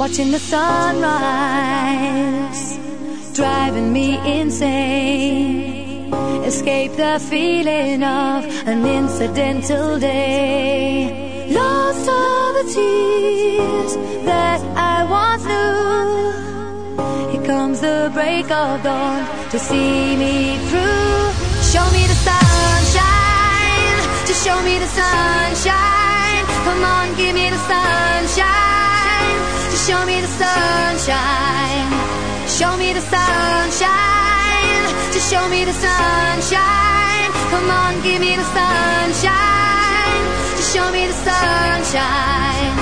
watching the sunrise, driving me insane. Escape the feeling of an incidental day. Lost all the tears that I once knew. Here comes the break of dawn to see me through. Show me the sunshine, just show me the sunshine. Come on, give me the sunshine, just show me the sunshine. Show me the sunshine, just show me the sunshine. Come on, give me the sunshine, just show me the sunshine.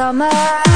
summer.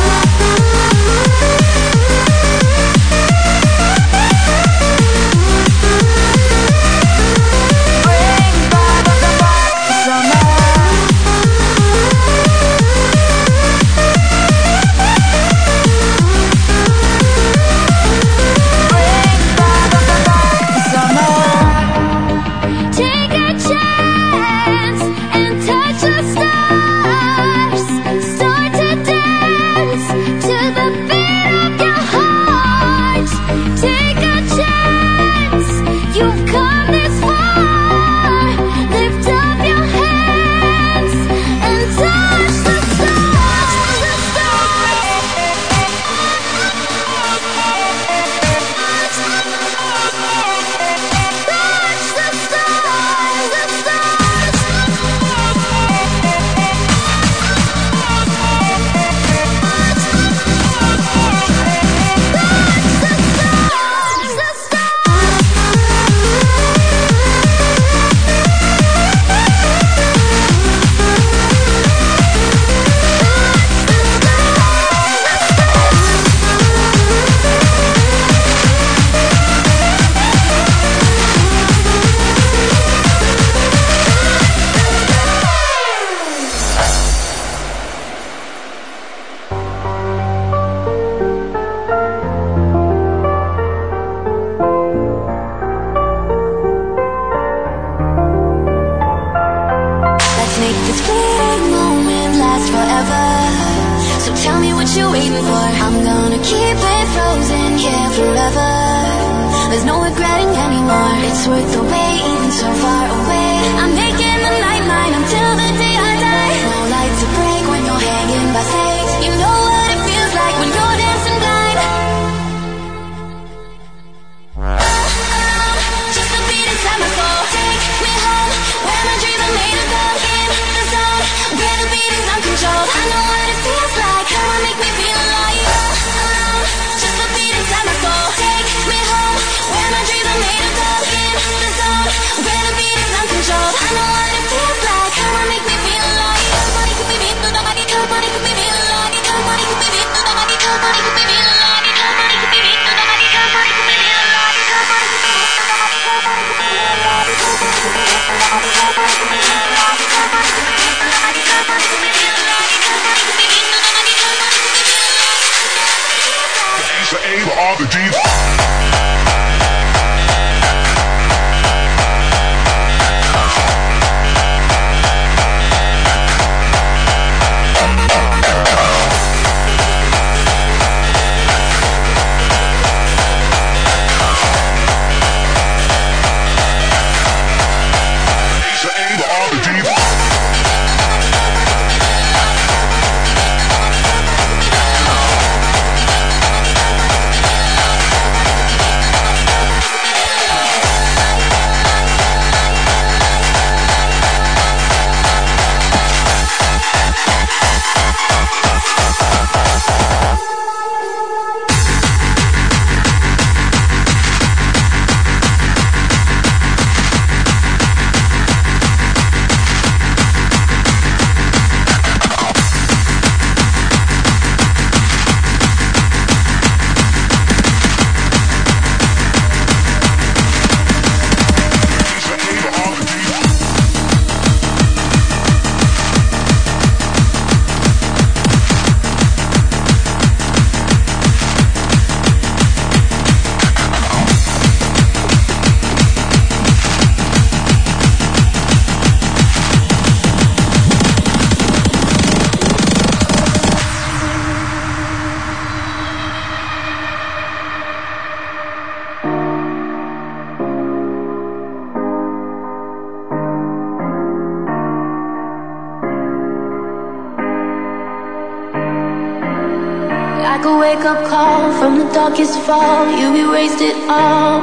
Like a wake-up call from the darkest fall, you erased it all.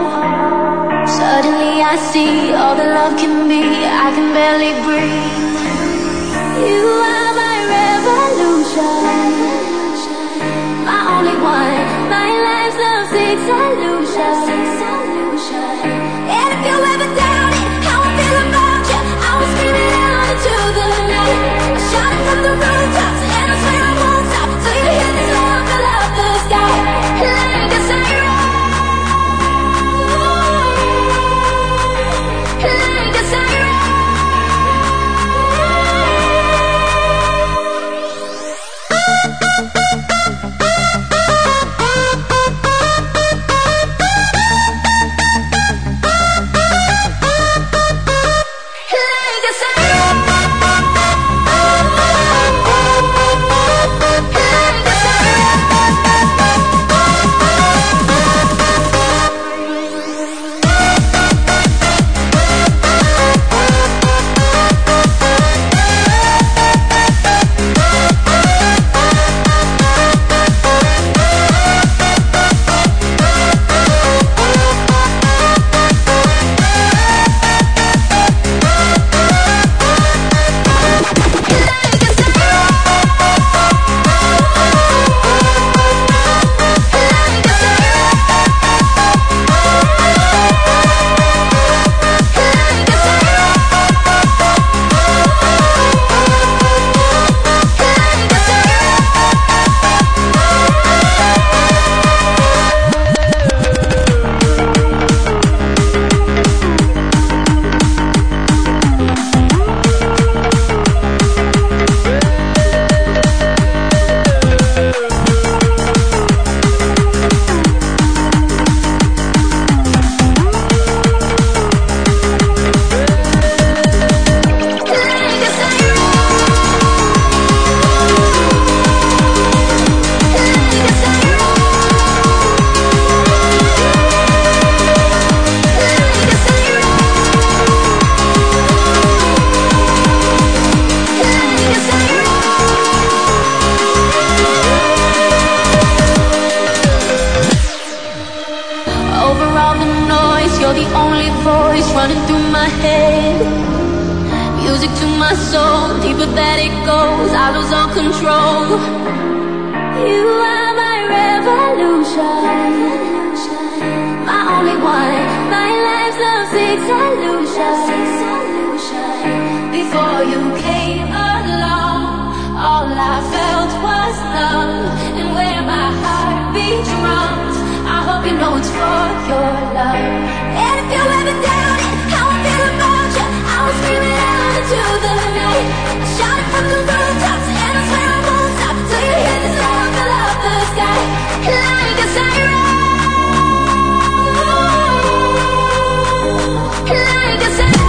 Suddenly I see all that love can be, I can barely breathe. You are my revolution, my only one, my life's love's solution. And if you ever doubt it, how I feel about you, I will scream it out into the night. I shout it from the rooftops, and I swear I won't stop. the only voice running through my head. Music to my soul, deeper that it goes, I lose all control. You are my revolution, my only one, my life's love's solution. Before you came along, all I felt was love. And where my heart beats drums, I hope you know it's for your love. And if you ever doubt it, how I feel about you, I will scream it out into the night, shout it from the rooftops, and I swear I won't stop till you hear this love fill up the sky like a siren, like a siren.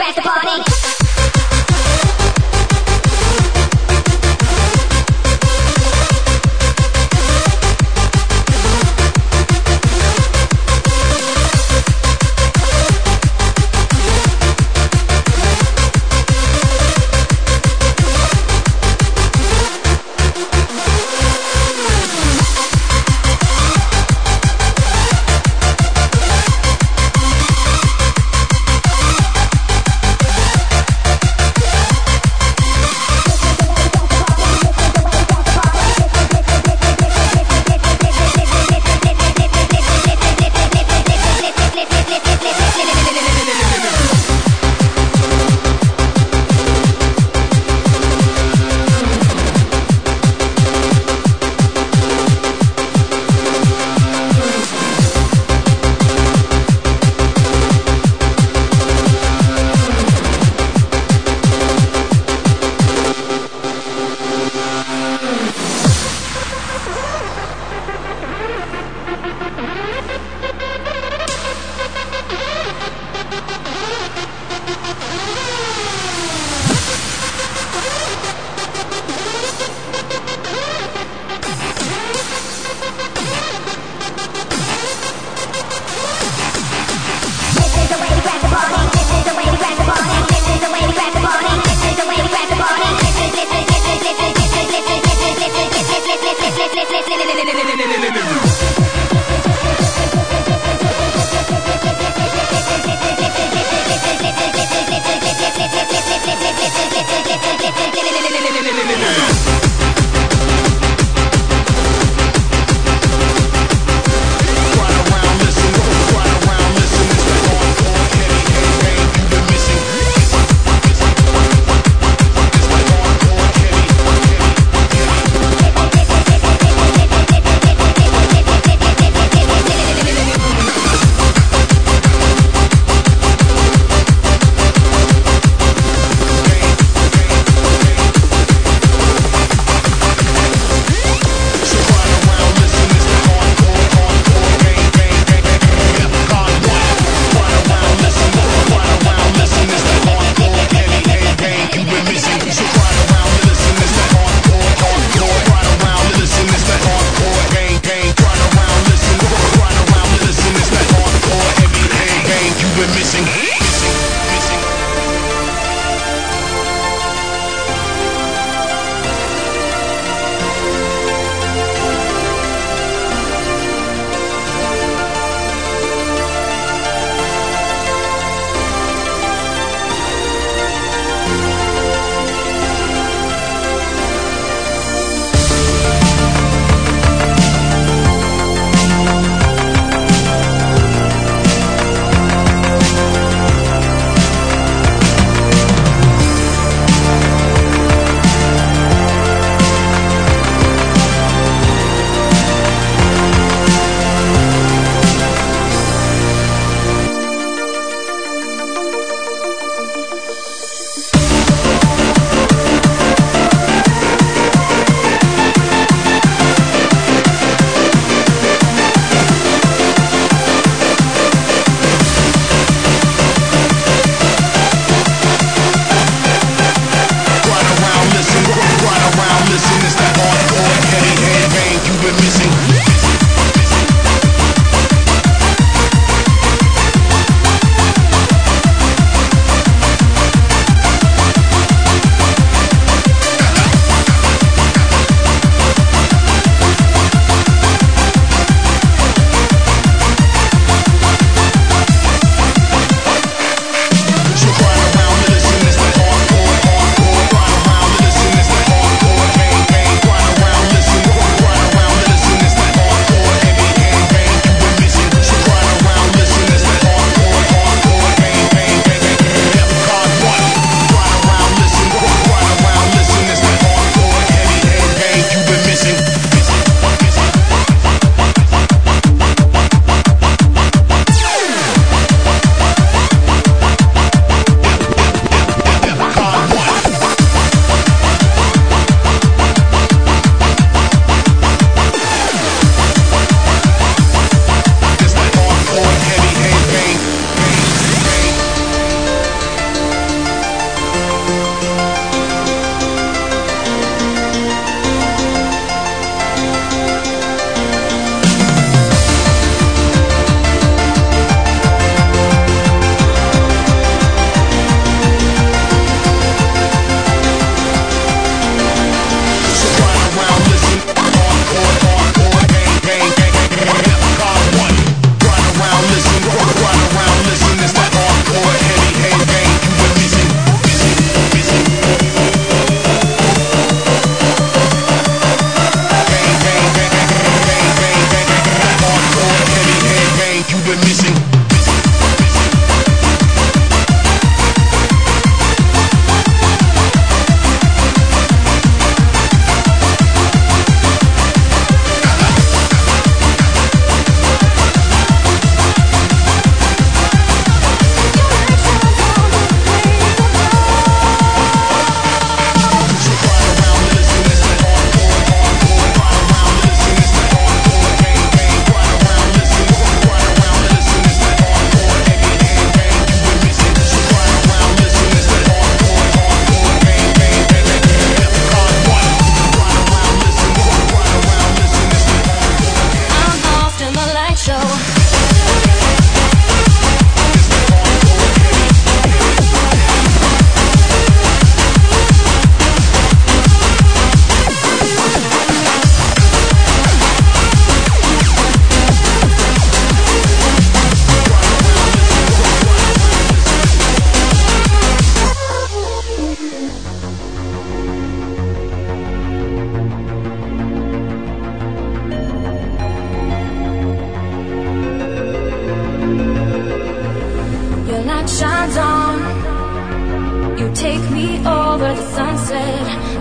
back the party.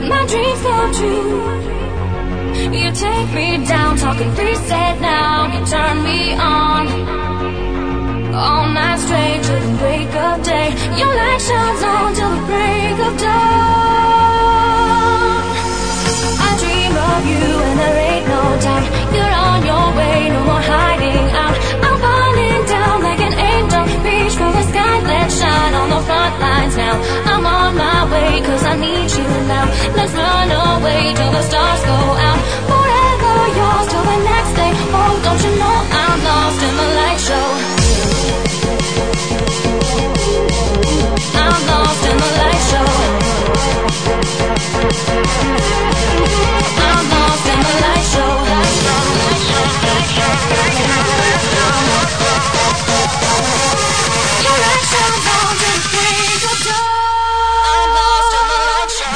my dreams come true. You take me down, talking reset now. You turn me on all night straight till the break of day. Your light shines on till the break of dawn. I dream of you and there ain't no doubt. You're on your way, no more hiding out. I'm falling down like an angel. Reach for the sky, let's shine on the front lines now. I'm on my way, cause I need you now. Let's run away till the stars go out. Forever yours till the next day. Oh, don't you know I'm lost in the light show. I'm lost in the light show. I'm lost in the light show. Your light shines on till the break of dawn. I'm lost in the light show.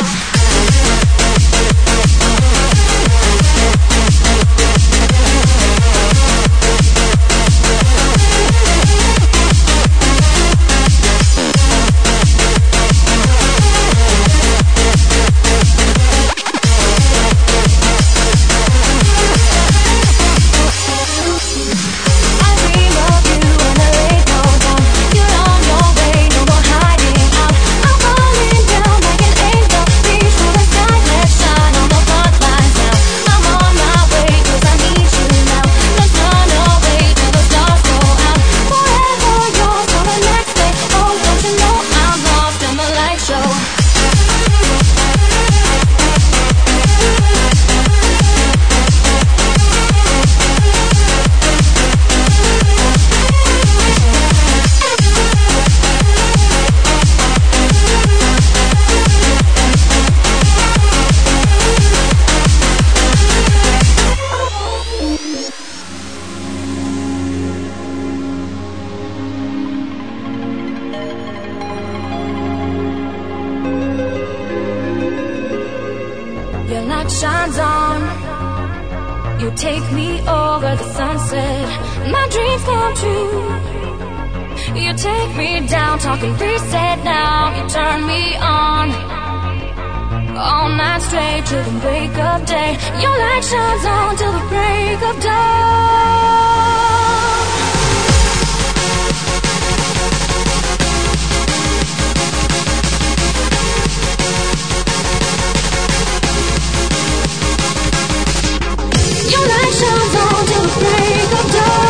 Shines on. You take me over the sunset. My dreams come true. You take me down, talking reset now. You turn me on all night straight till the break of day. Your light shines on till the break of dawn. Your light shines on till the break of dawn.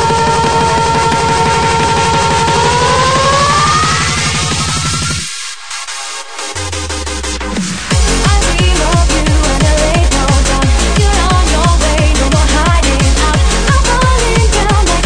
I dream of you and there ain't no doubt. You're on your way, no more hiding out. I'm falling down like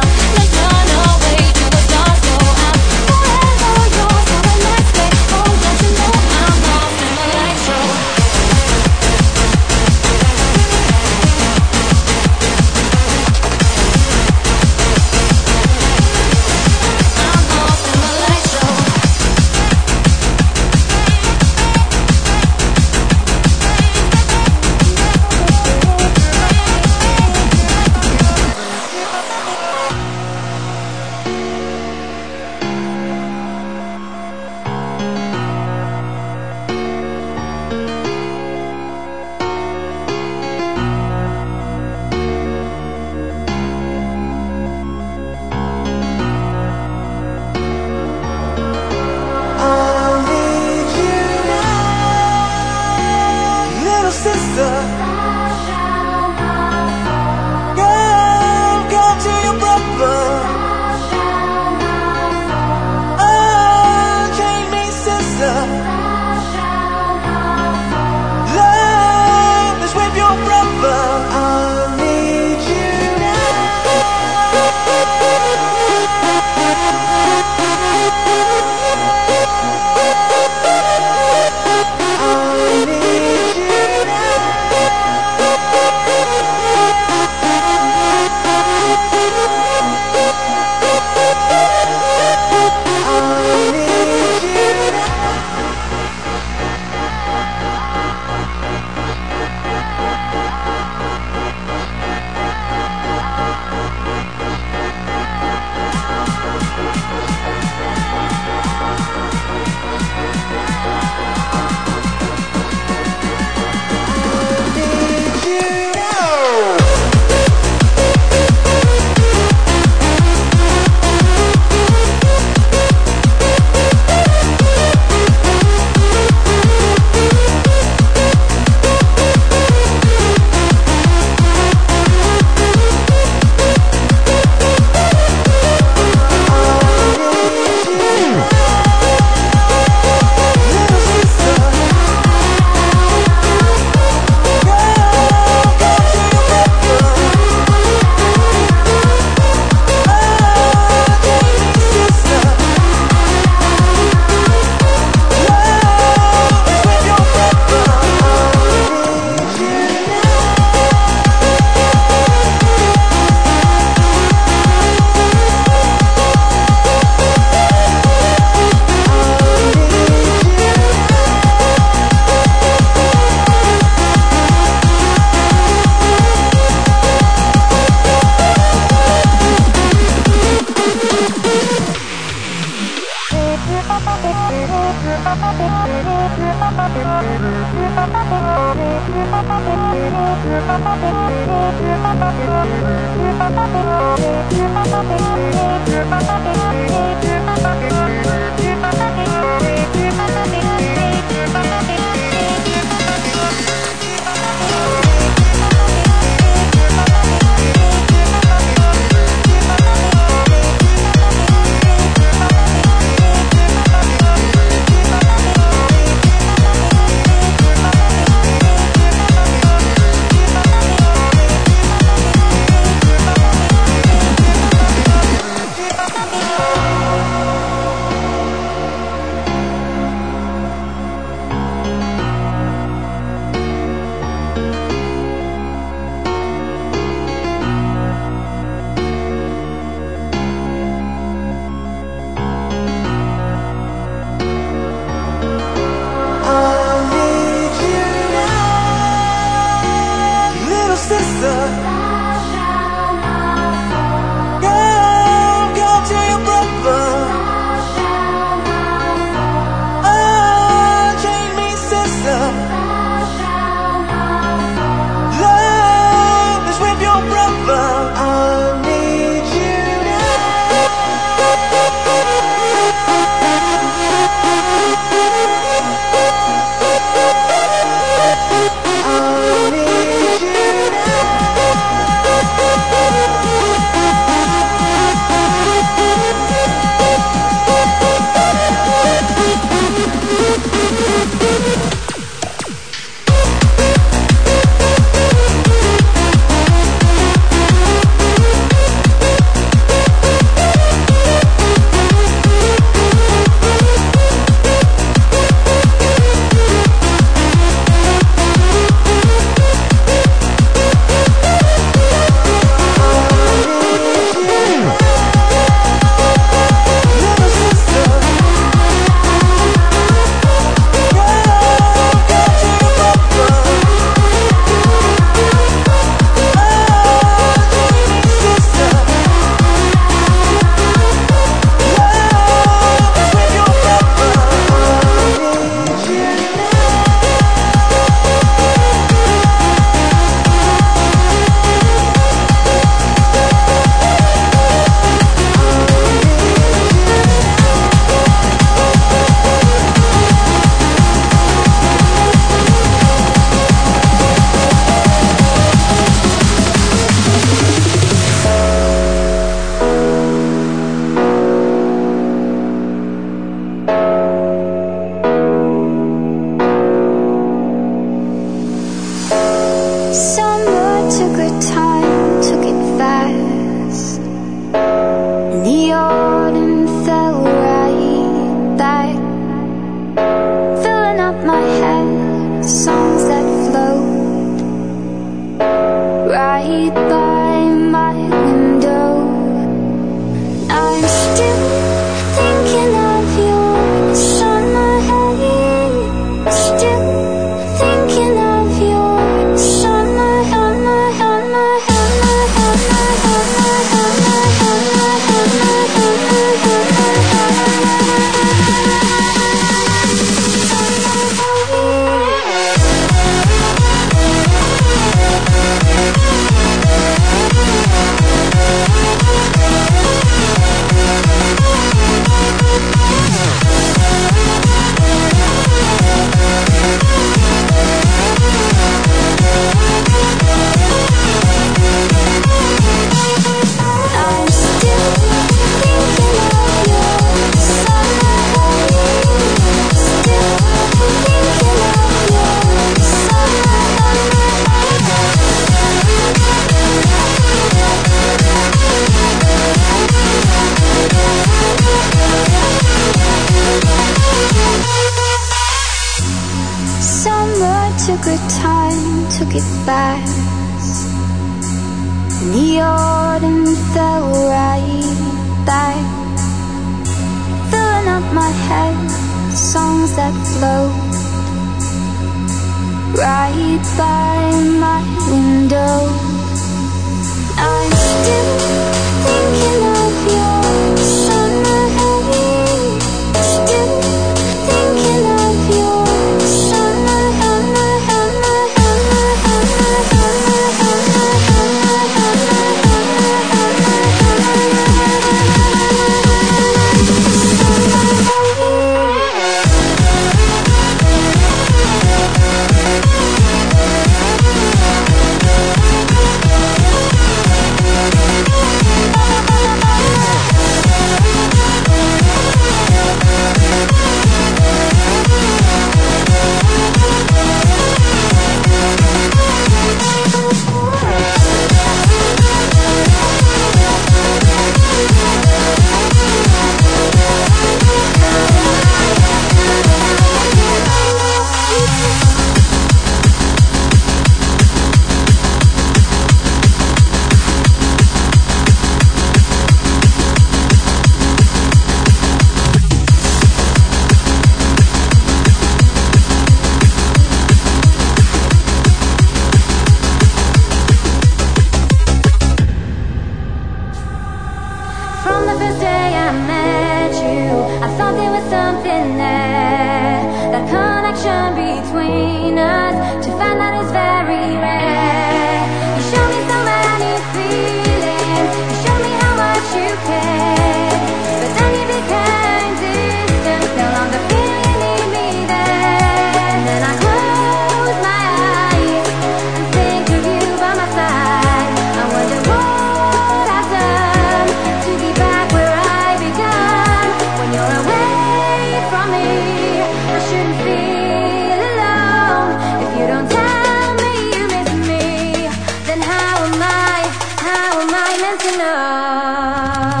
From the first day I met you, I thought there was something there. That connection between us, to find that is very rare. You showed me so many feelings, you showed me how much you cared. But then you became distant, no longer feel you need me there. And then I close my eyes and think of you by my side. I wonder what I've done to be back where I began. When you're away from me, I shouldn't feel alone. If you don't tell me you miss me, then how am I meant to know?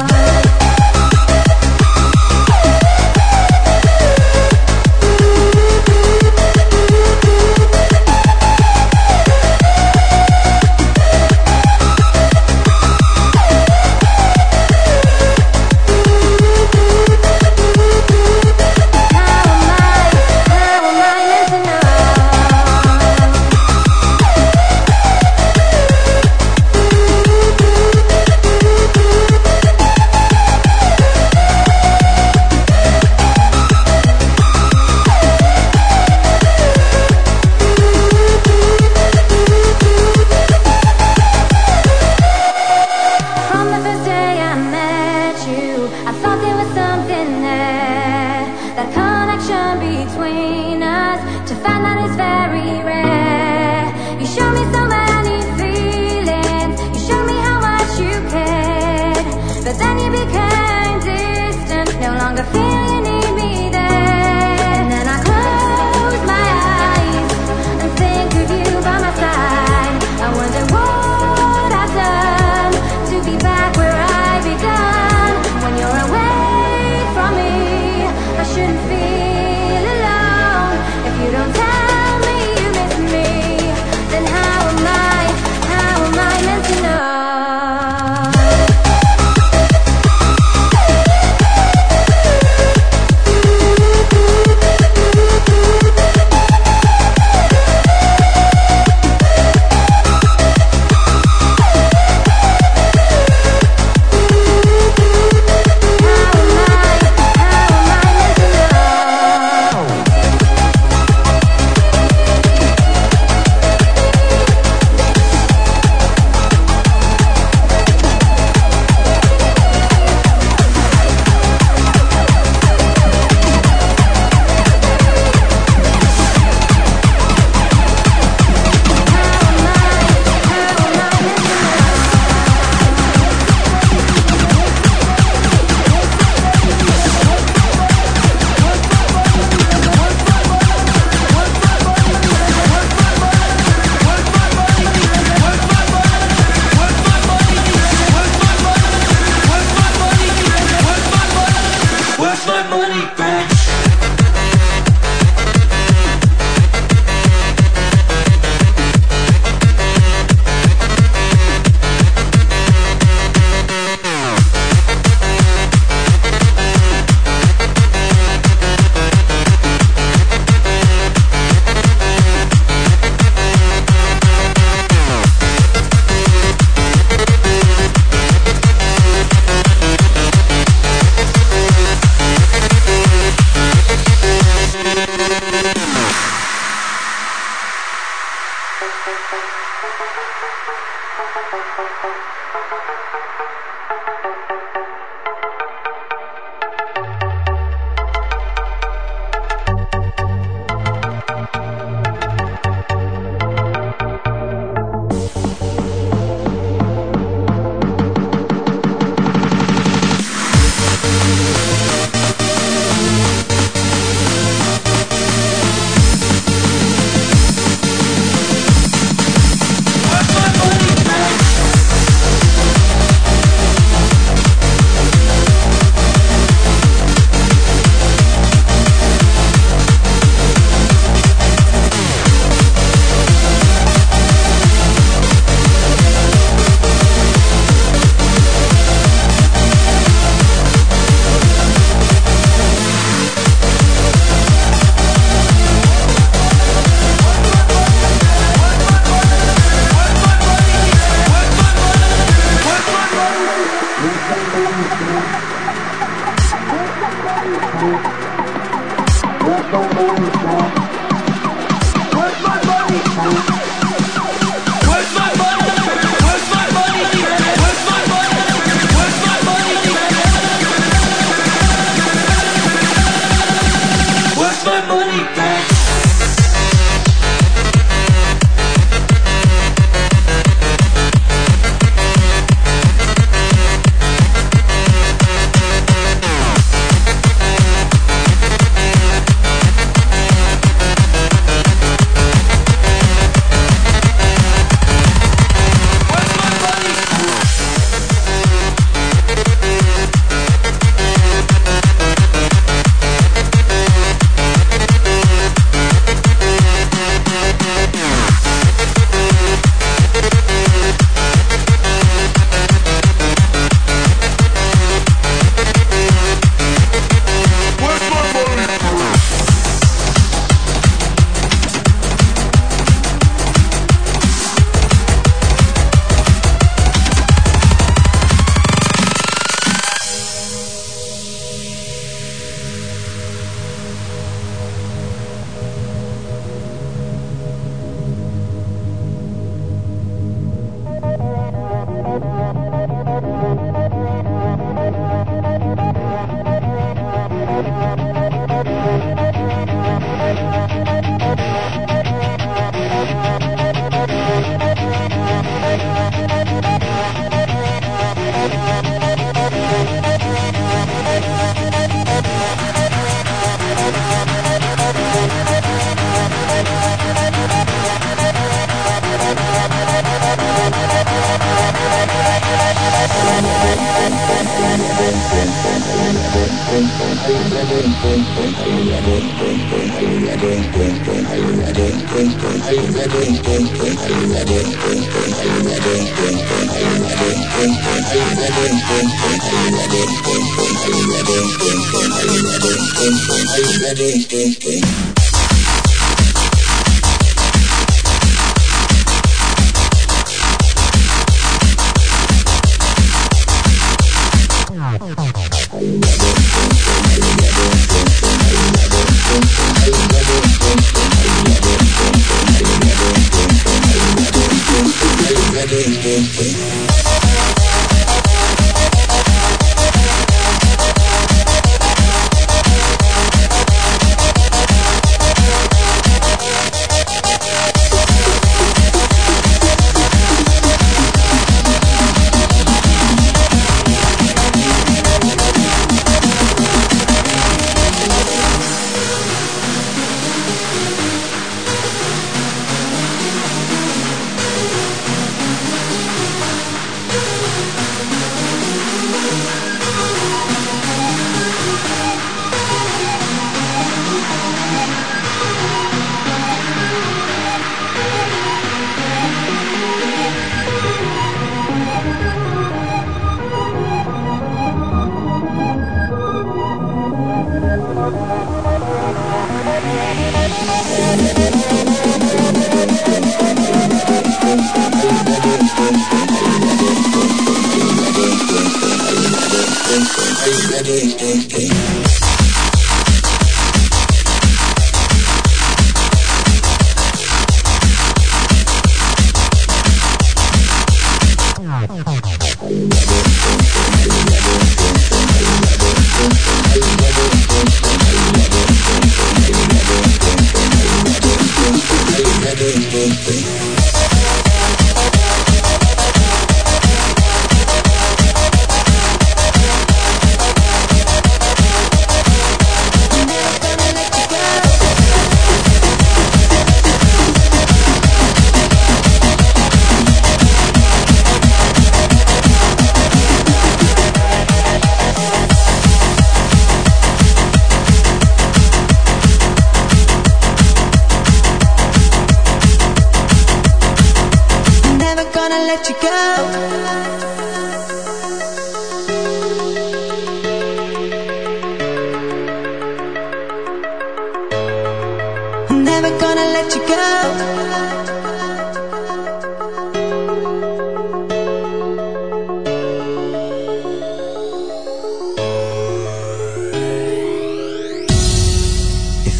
I thought there was something there, that connection between us, to find that is very rare. You showed me so many feelings, you showed me how much you cared. But then you became distant, no longer feel you need me there. And then I close my eyes and think of you by my side. I wonder what I've done to be back where I began. When you're away from me, I shouldn't feel alone. If you don't tell me you miss me, then how am I meant to know?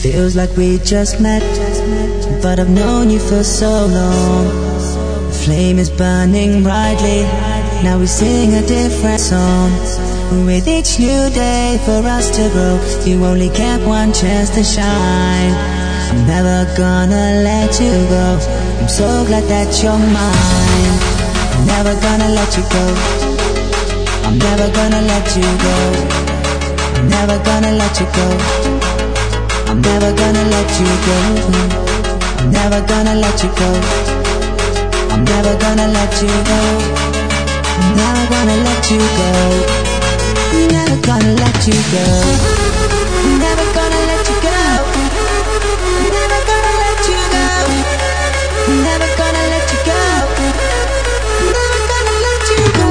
Feels like we just met, but I've known you for so long. The flame is burning brightly, now we sing a different song. With each new day for us to grow, you only get one chance to shine. I'm never gonna let you go, I'm so glad that you're mine. I'm never gonna let you go, I'm never gonna let you go, I'm never gonna let you go, I'm never gonna let you go, I'm never gonna let you go, I'm never gonna let you go, I'm never gonna let you go, I'm never gonna let you go, I'm never gonna let you go, I'm never gonna let you go, I'm never gonna let you go, I'm never gonna let you go.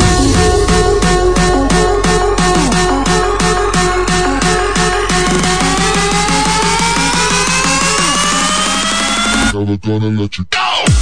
Never gonna let you go.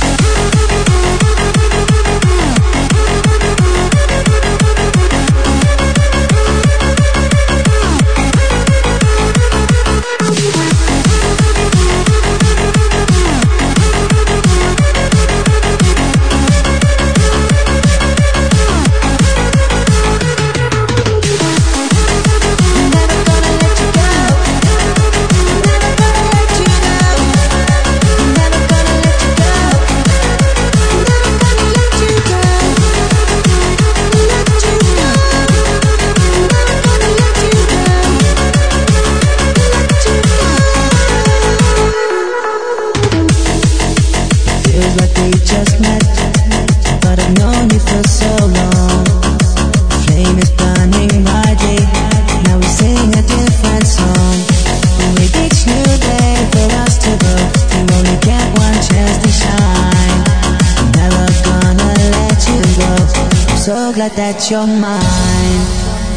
That you're mine,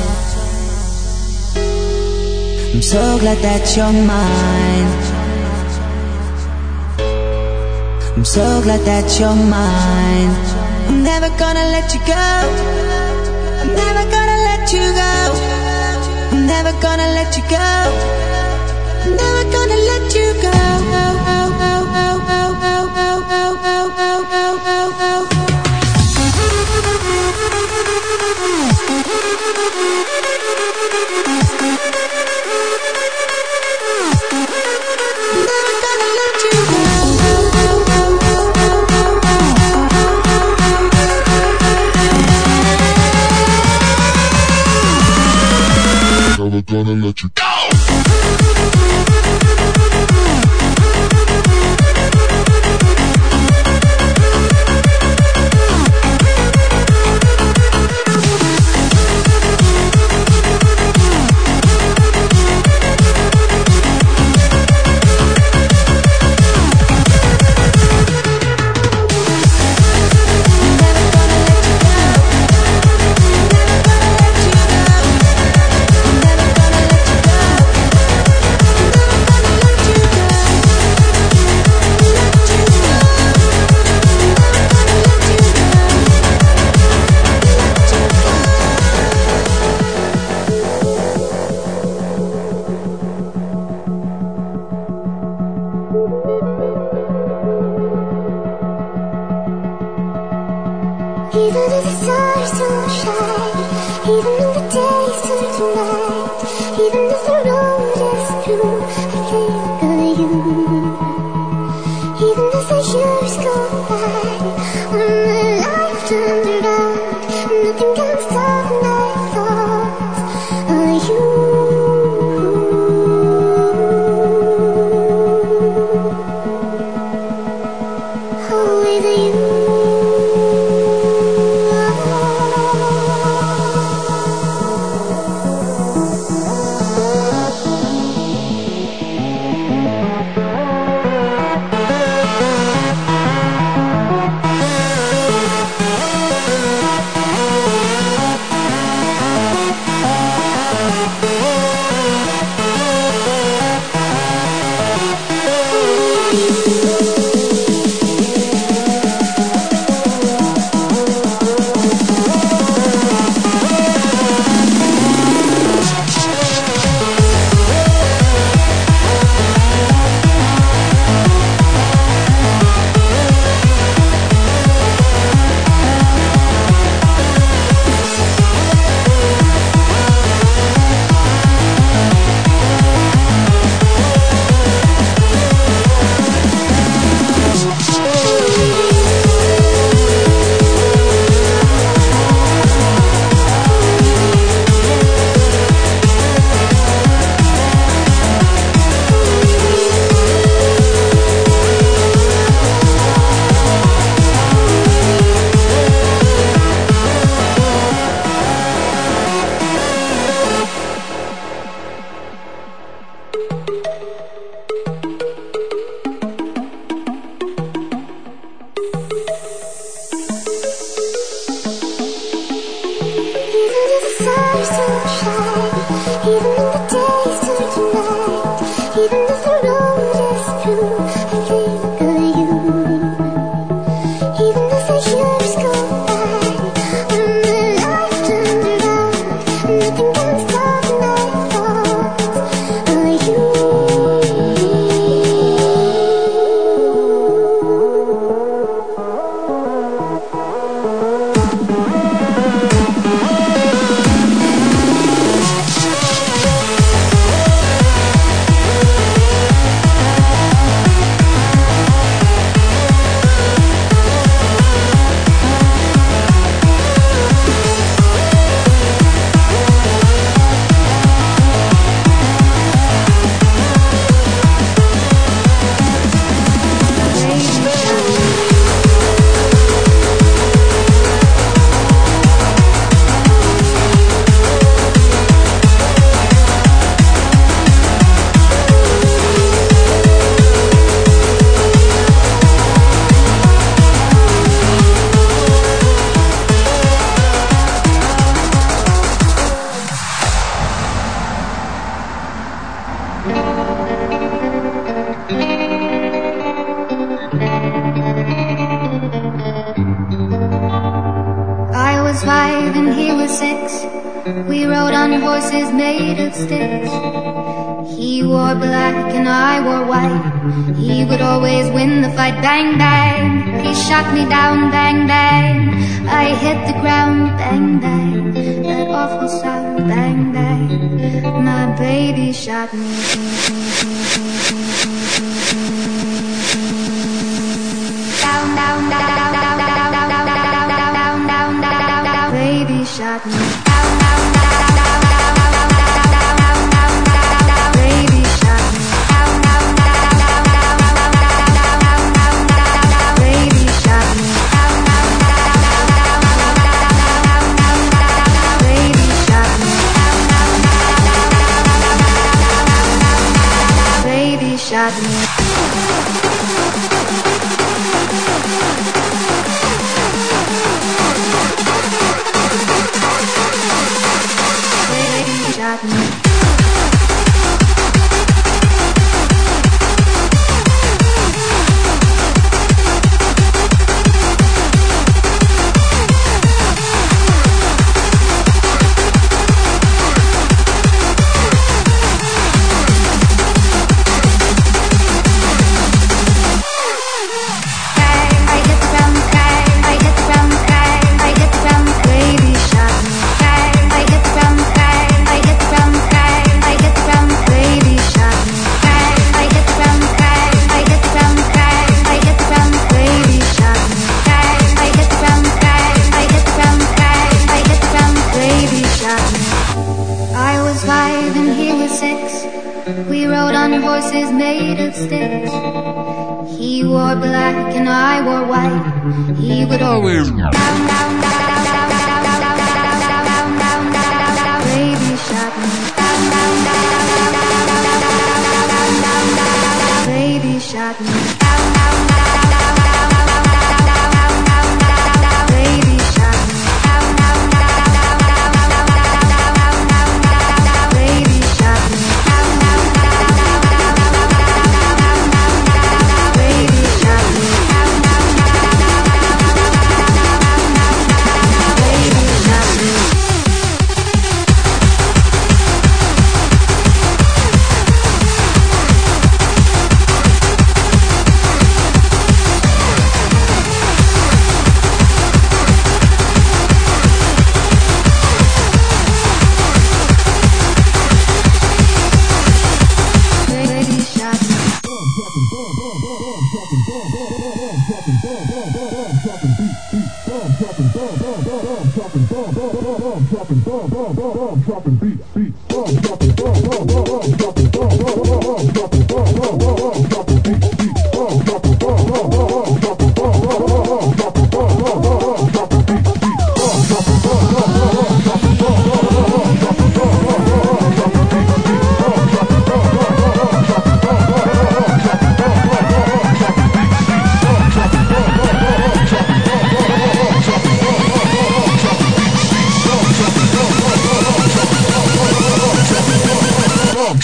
I'm so glad that you're mine, I'm so glad that you're mine. I'm never gonna let you go, I'm never gonna let you go, I'm never gonna let you go, I'm never gonna let you go. Never gonna let you go. Never gonna let you go.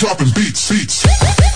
dropping beats, beats.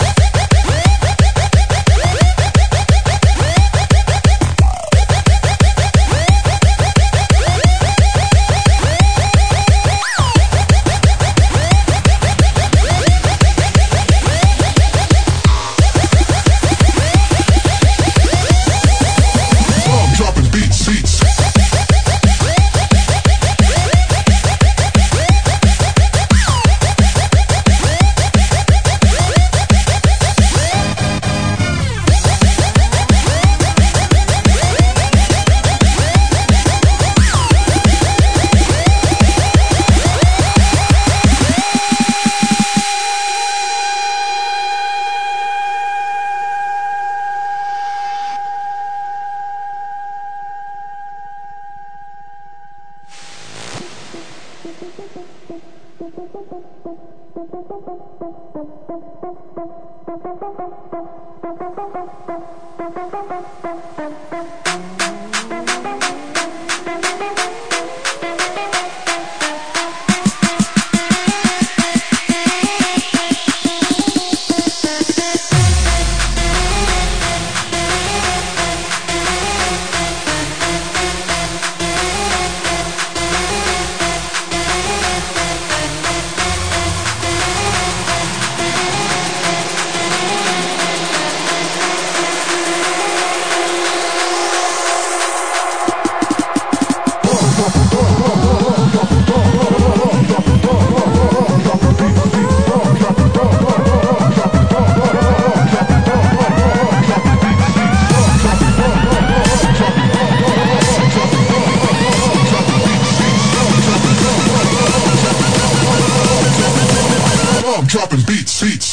Dropping beats, beats.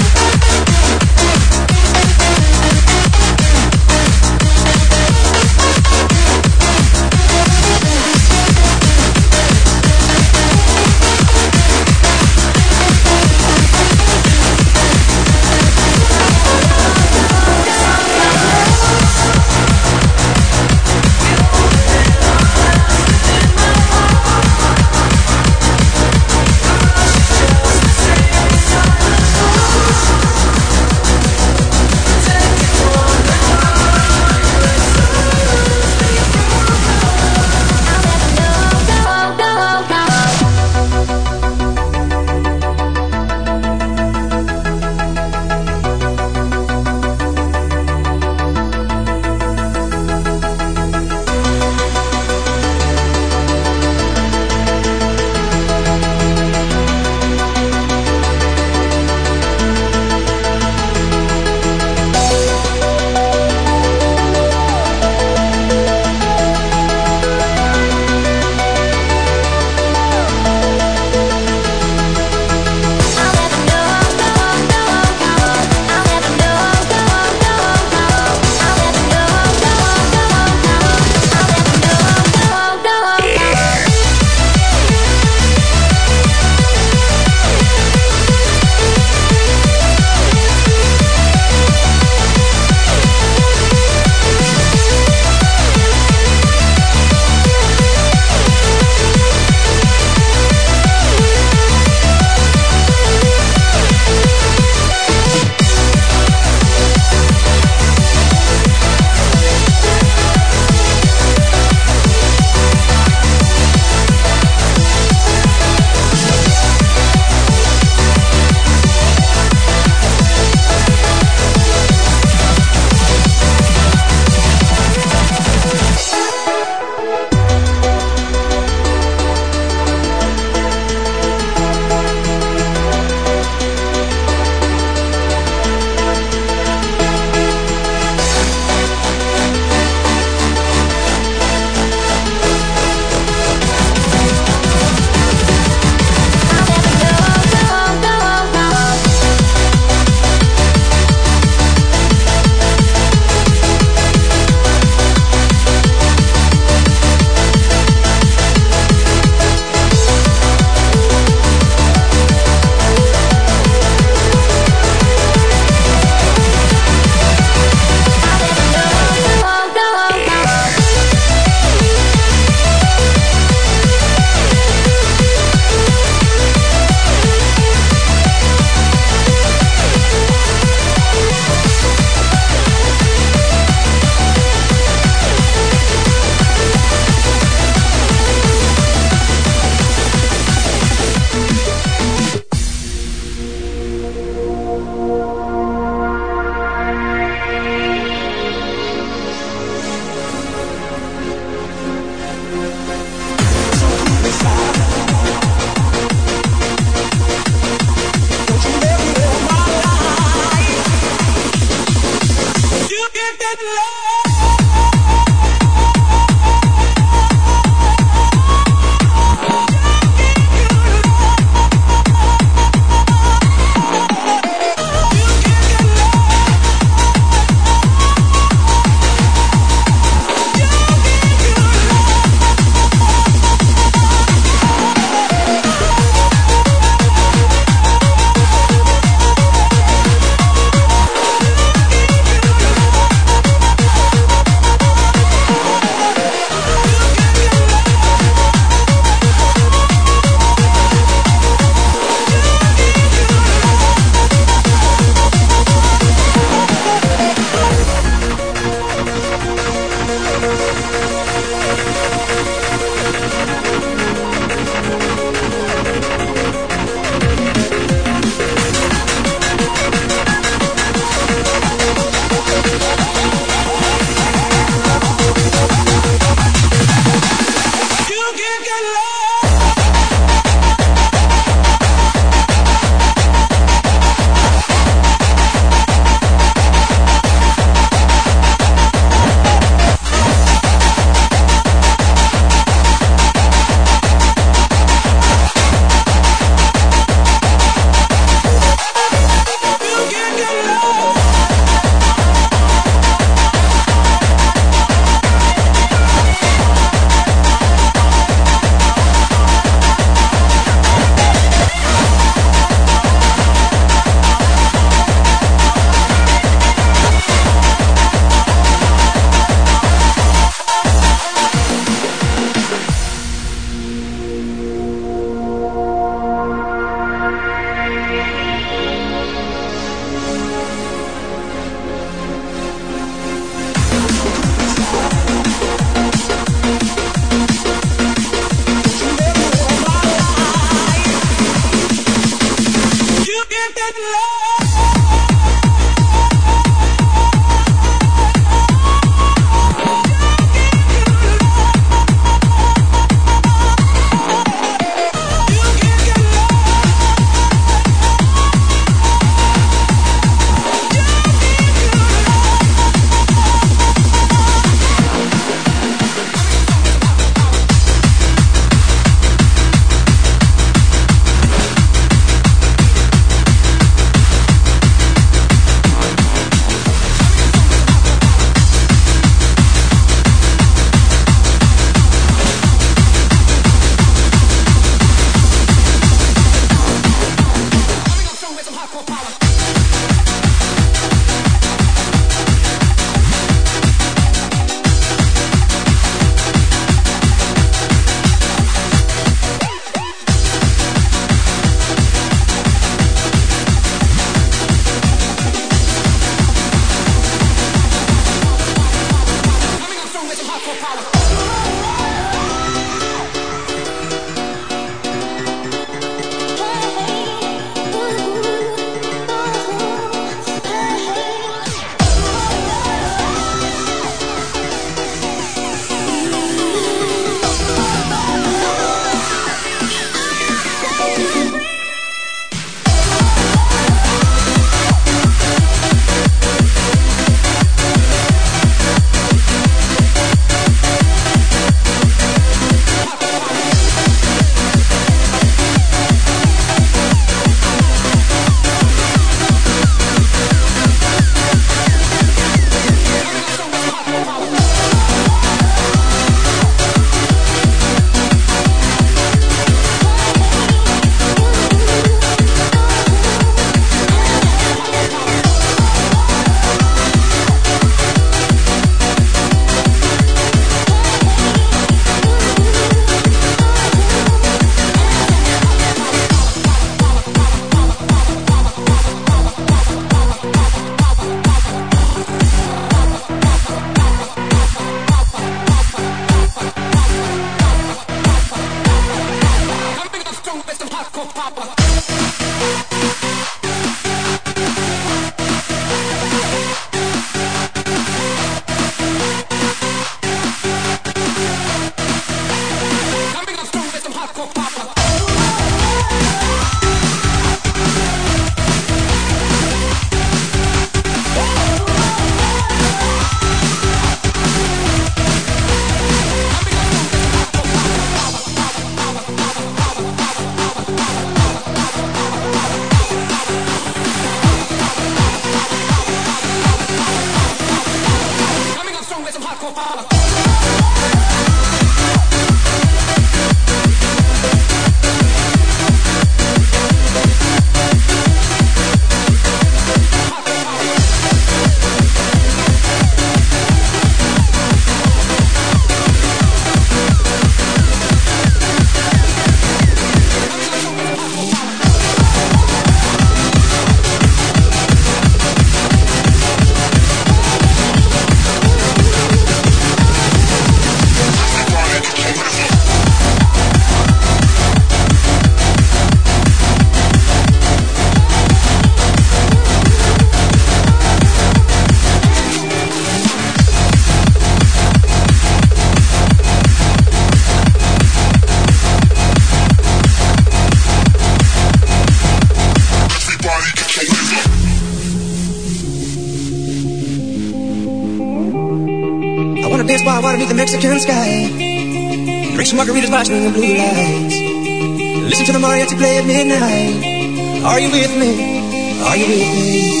I wanna meet the Mexican sky. Drink some margaritas watching the blue lights. Listen to the mariachi play at midnight. Are you with me? Are you with me?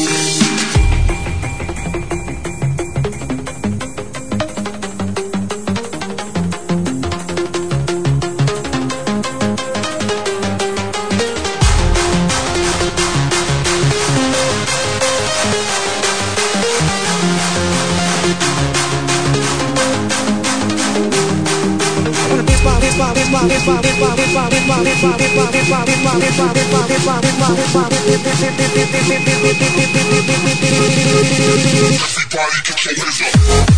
Everybody get your hands up.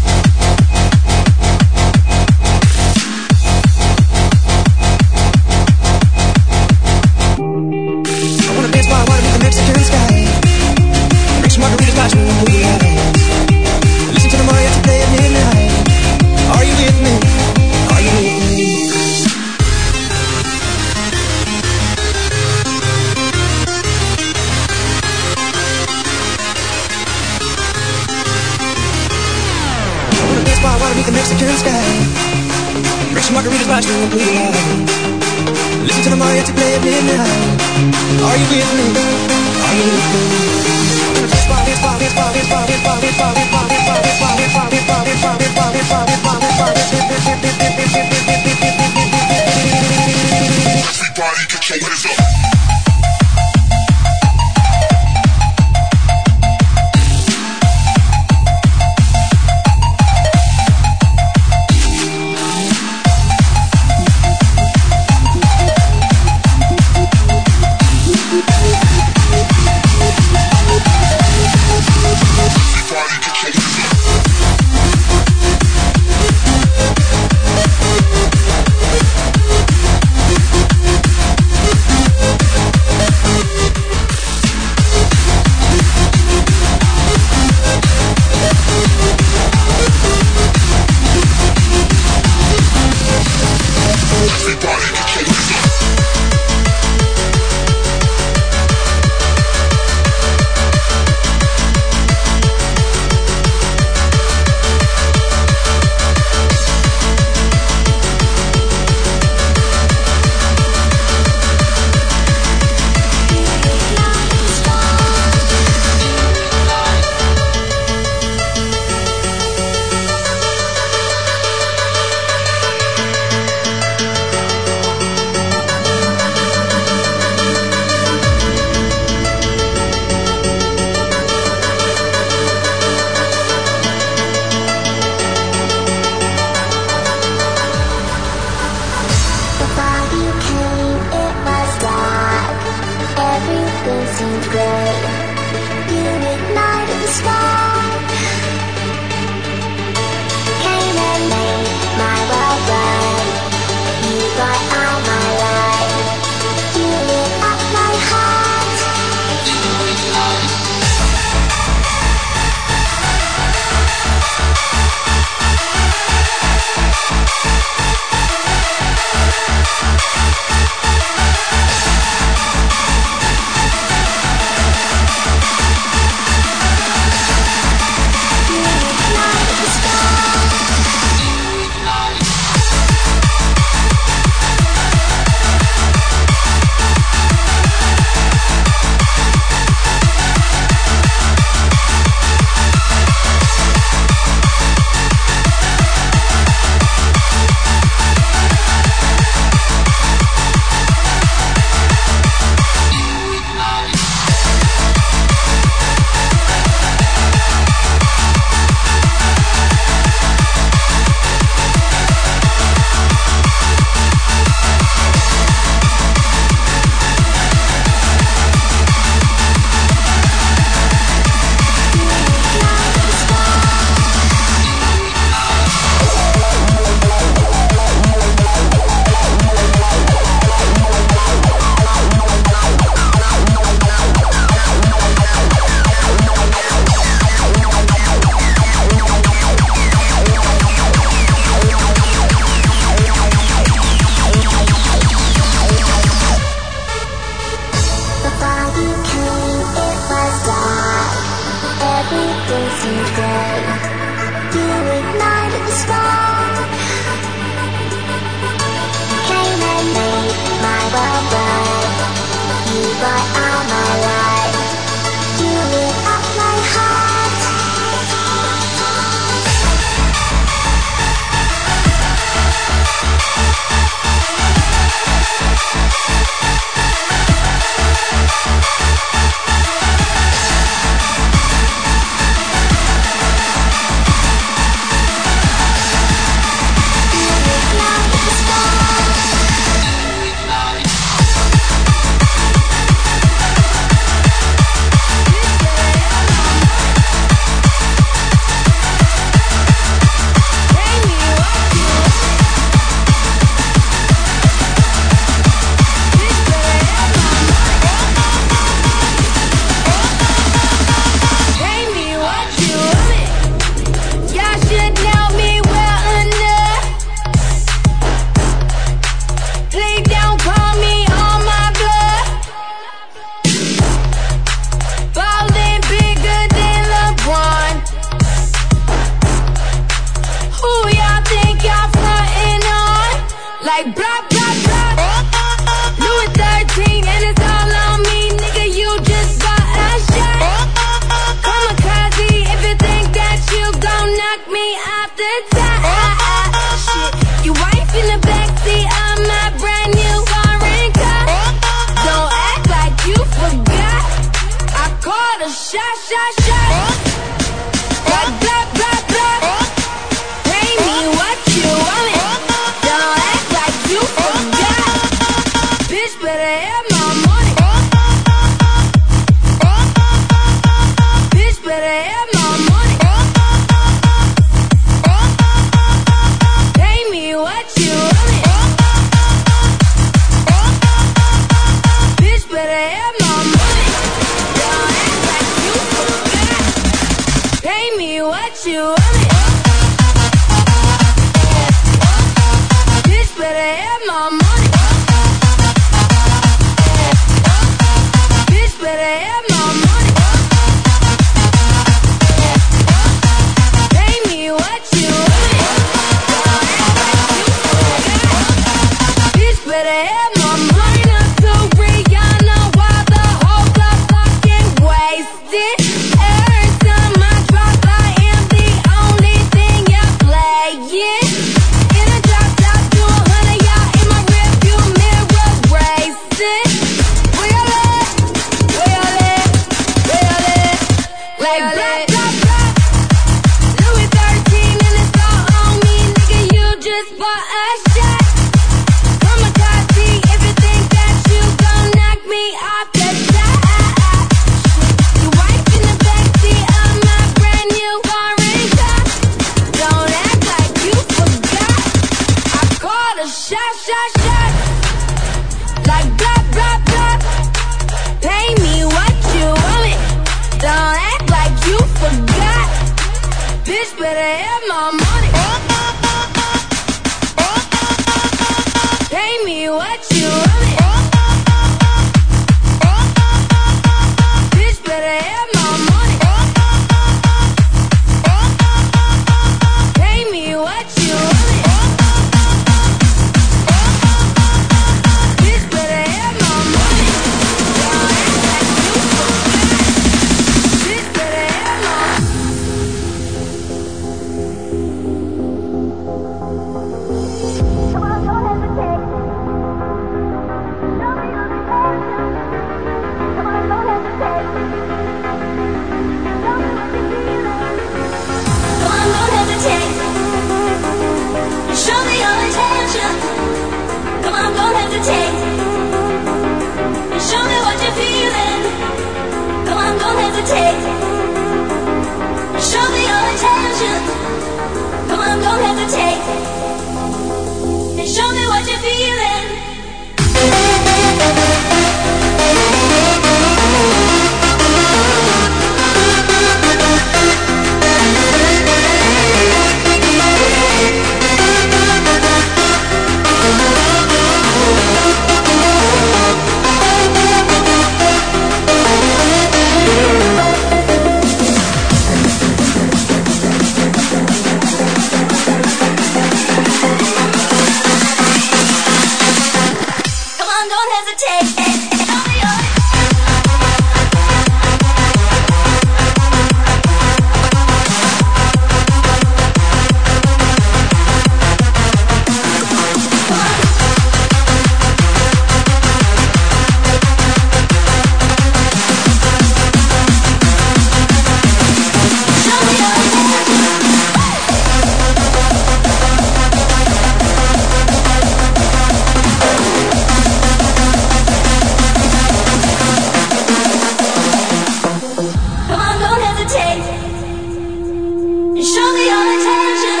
Show me your attention.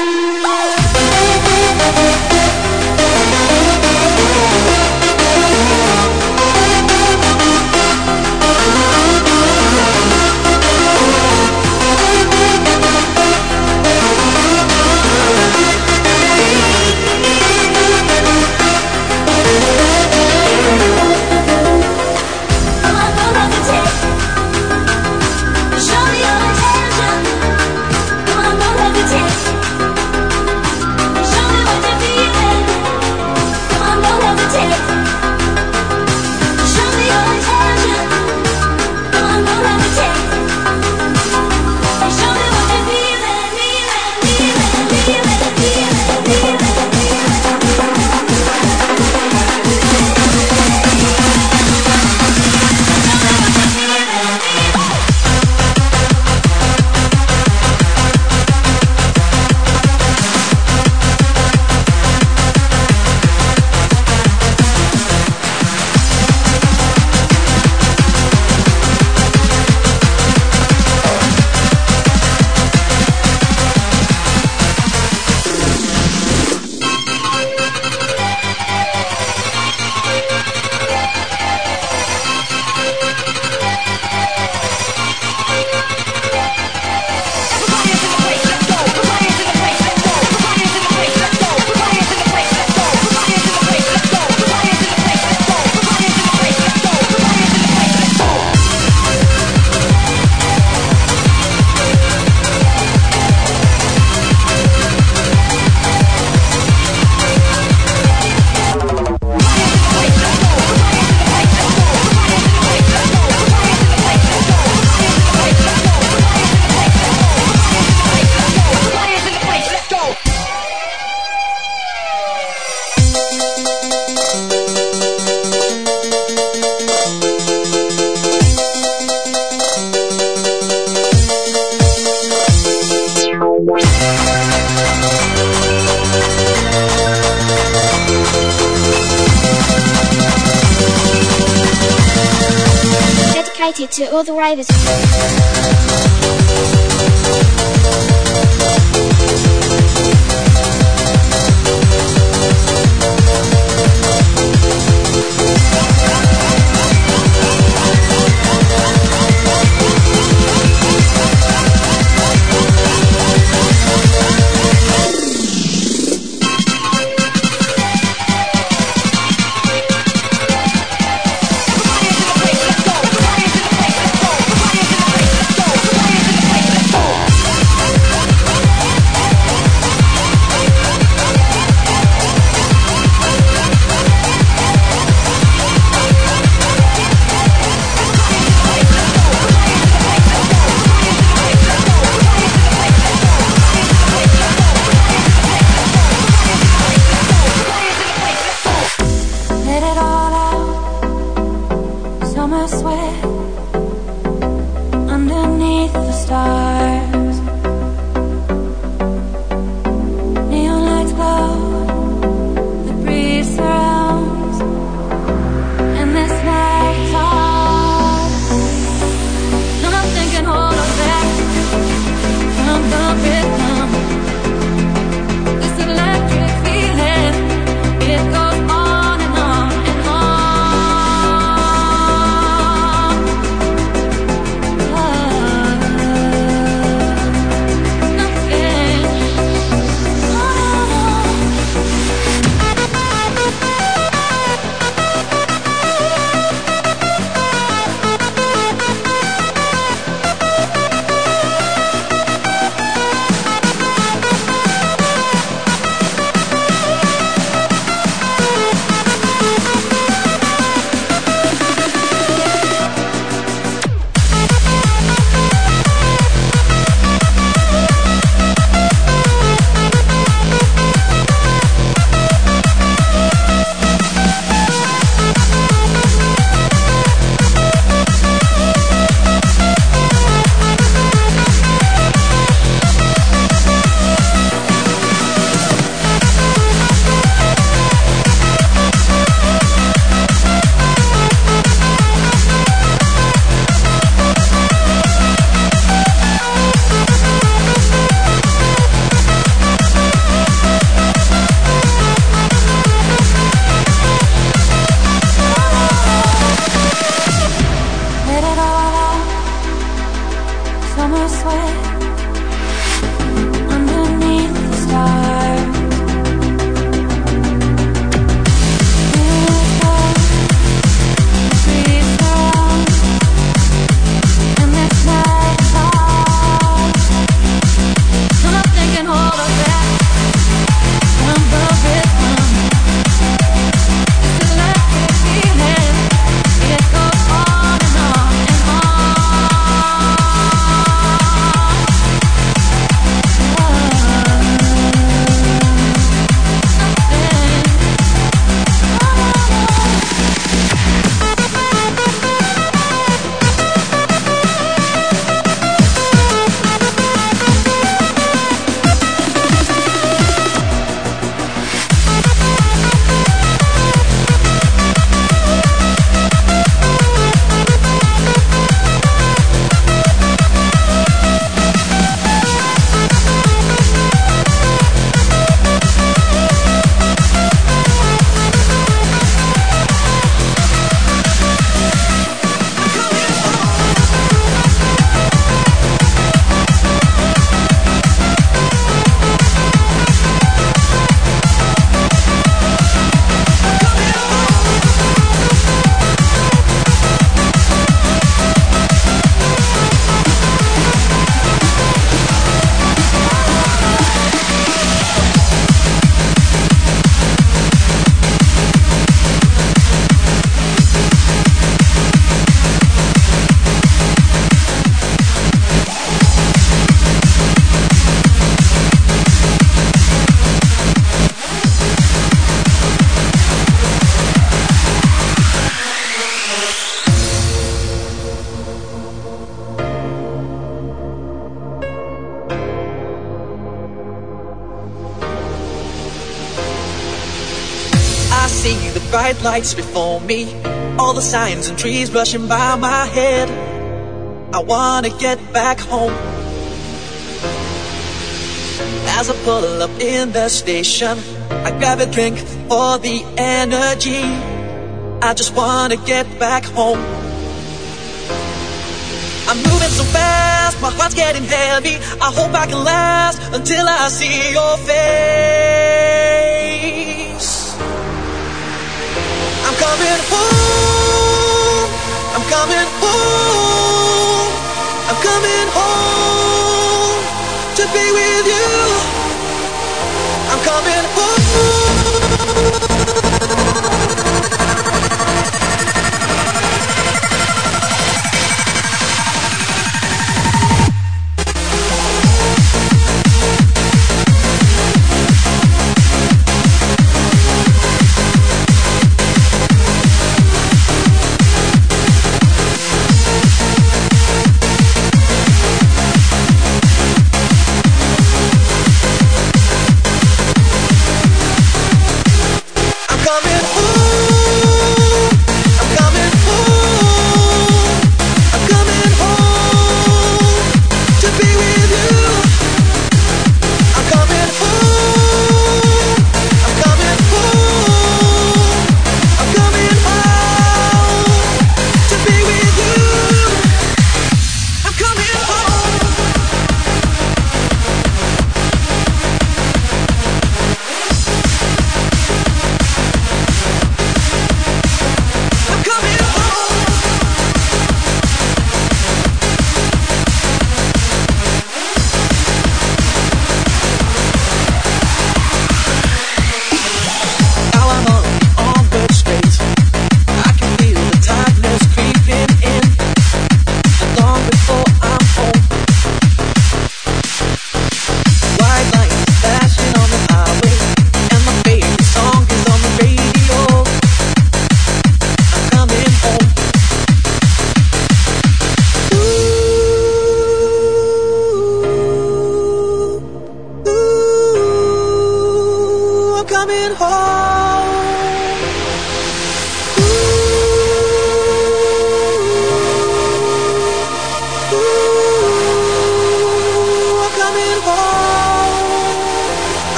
Dedicated to all the ravers. sweat underneath the stars. See the bright lights before me, all the signs and trees brushing by my head. I wanna get back home. As I pull up in the station, I grab a drink for the energy. I just wanna get back home. I'm moving so fast, my heart's getting heavy. I hope I can last until I see your face. I'm coming home, I'm coming home, I'm coming home to be with you. I'm coming home.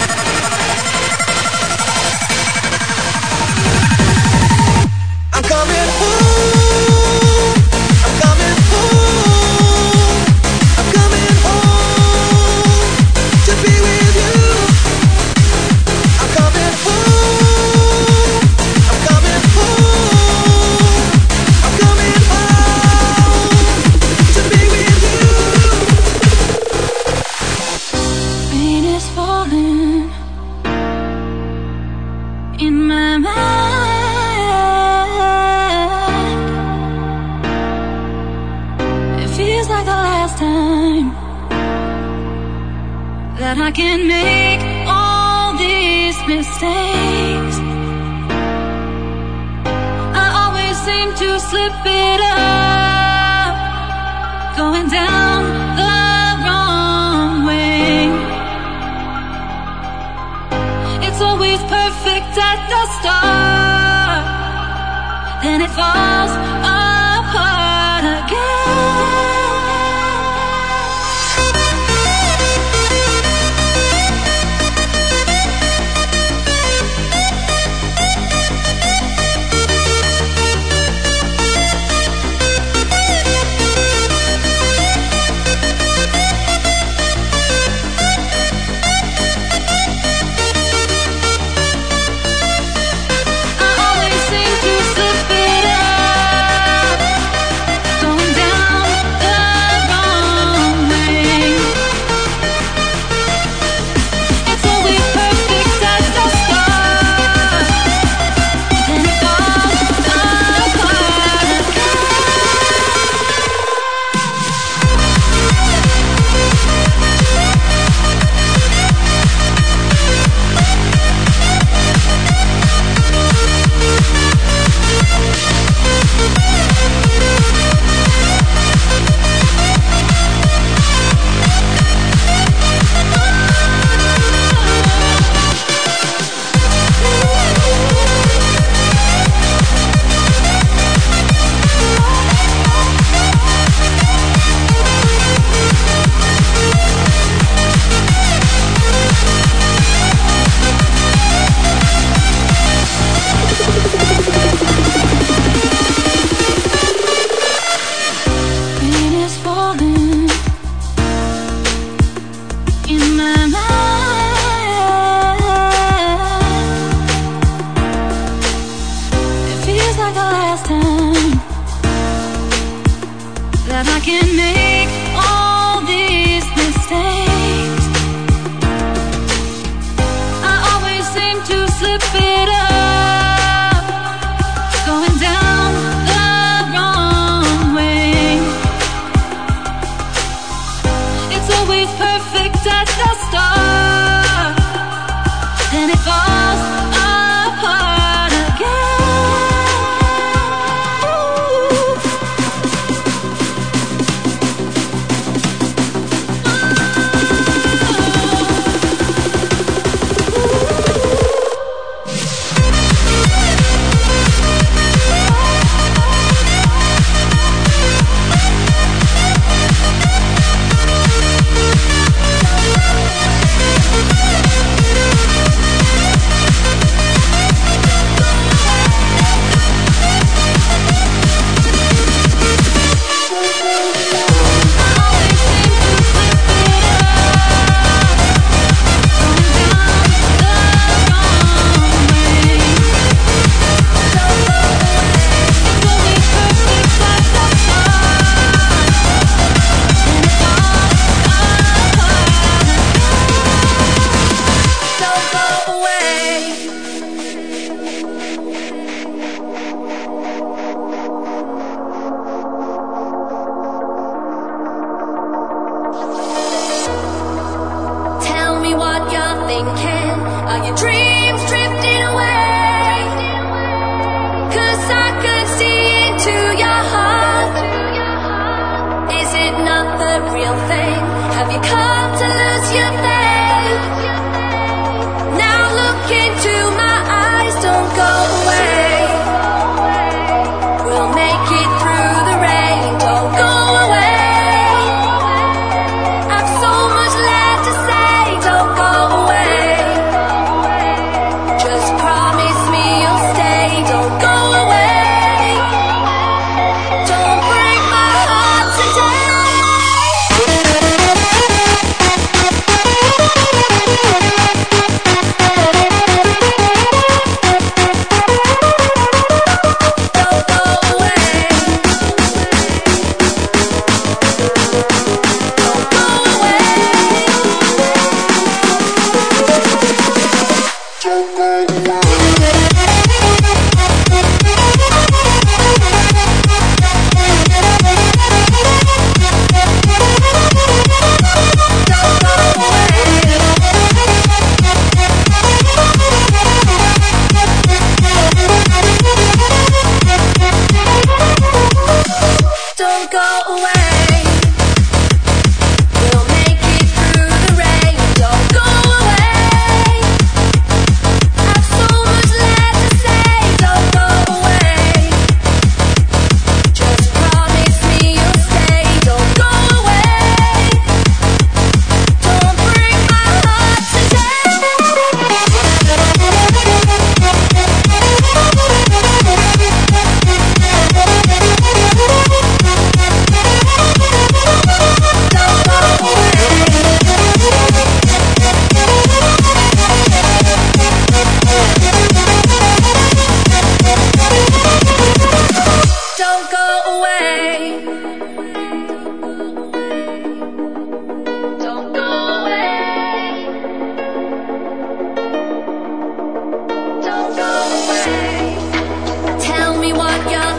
I'm coming time that I can make all these mistakes. I always seem to slip it up, going down the wrong way. It's always perfect at the start, then it falls apart again.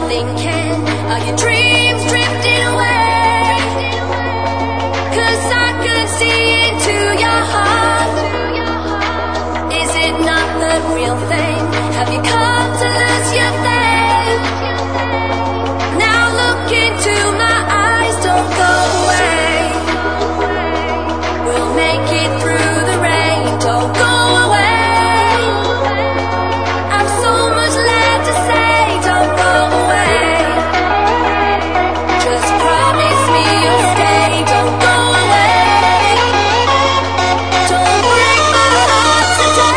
thinking? Are your dreams drifting away? 'Cause I can see into your heart. Is it not the real thing? Have you come to lose your faith? Now look into my eyes, don't go away. We'll make it through the rain, don't go away. I've so much left to say, don't go away. Just promise me you'll stay, don't go away. Don't break my heart today.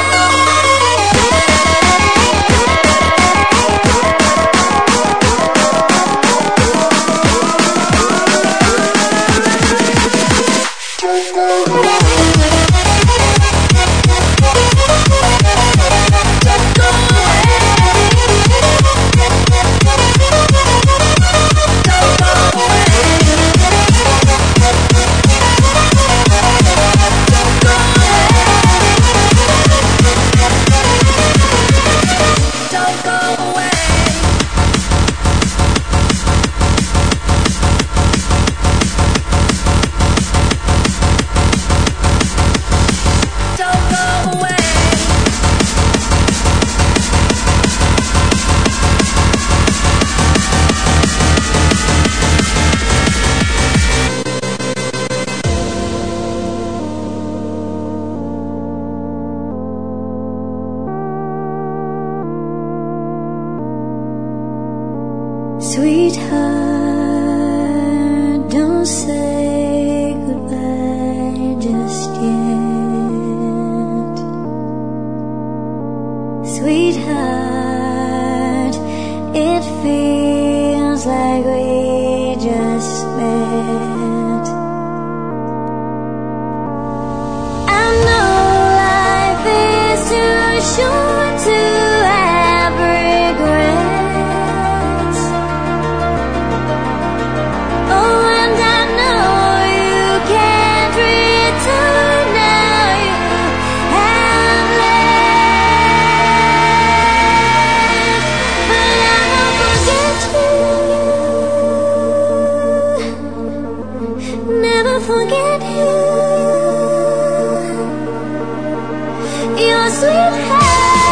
Sweetheart, don't say goodbye just yet. Sweetheart, it feels like we just met. I know life is too short to have regrets. Oh, and I know you can't return now you have left. But I won't forget you, never forget you. Your sweet hair.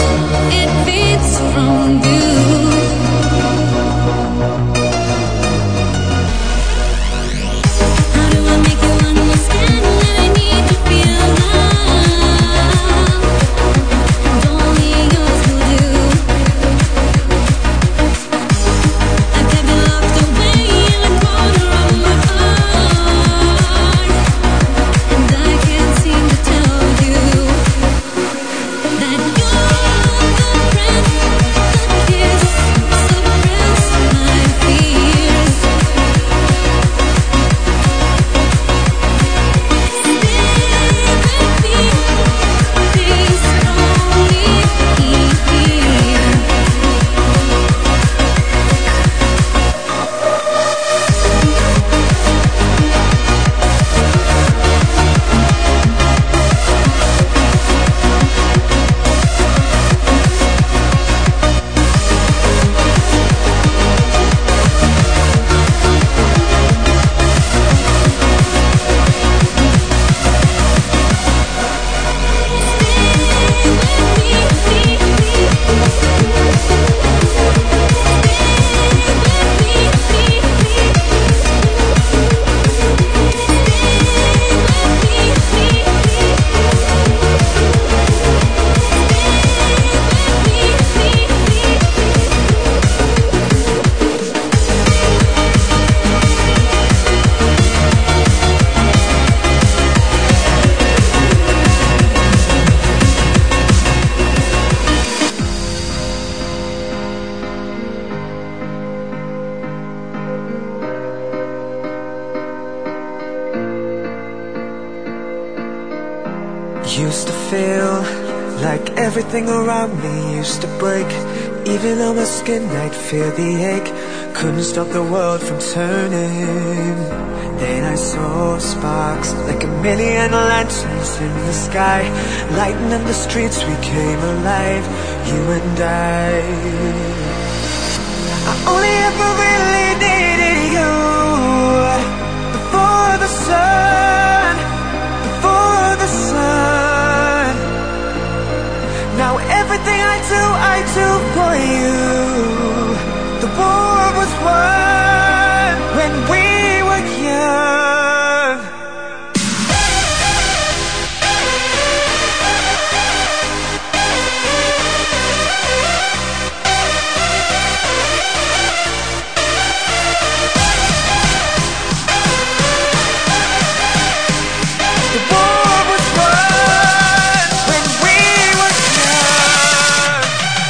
it fades from view. How do I make you understand that I need to feel love? And only yours will do. I kept it locked away in the corner of my heart, and I can't seem to tell you that you're the breath, the kiss, suppress my fears. Stay with me, please don't leave me here. Used to feel like everything around me used to break. Even on my skin I'd feel the ache. Couldn't stop the world from turning. Then I saw sparks like a million lanterns in the sky, lighting up the streets, we came alive, you and I only ever really needed you. Before the sun, before the sun. Now everything I do for you. The war was won when we were young. The war was won when we were young.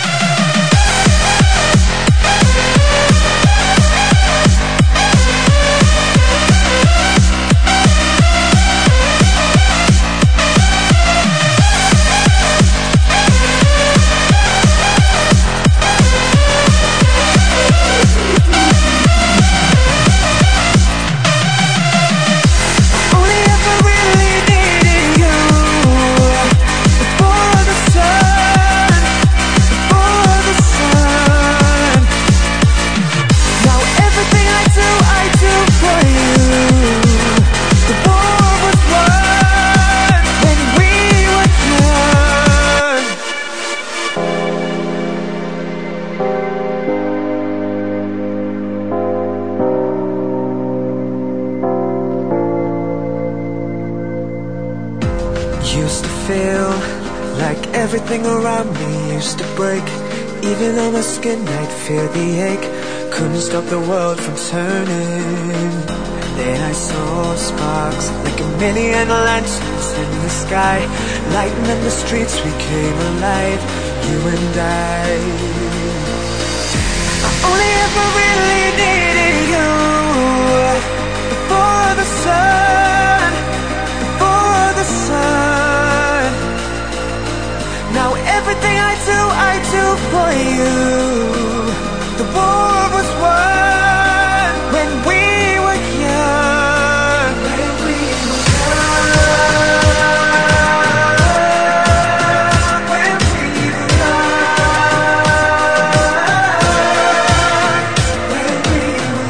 Only ever really needed you. Before the sun, before the sun. Now everything I do for you. The war was won when we were young. Used to feel like everything around me used to break. Even on my skin I'd feel the ache. Couldn't stop the world from turning. Then I saw sparks like a million lanterns in the sky, lighting up the streets, we came alive, you and I only ever really needed you. Before the sun, before the sun. Now everything I do for you. The war was won when we were young. When we were young. When we were young. When we were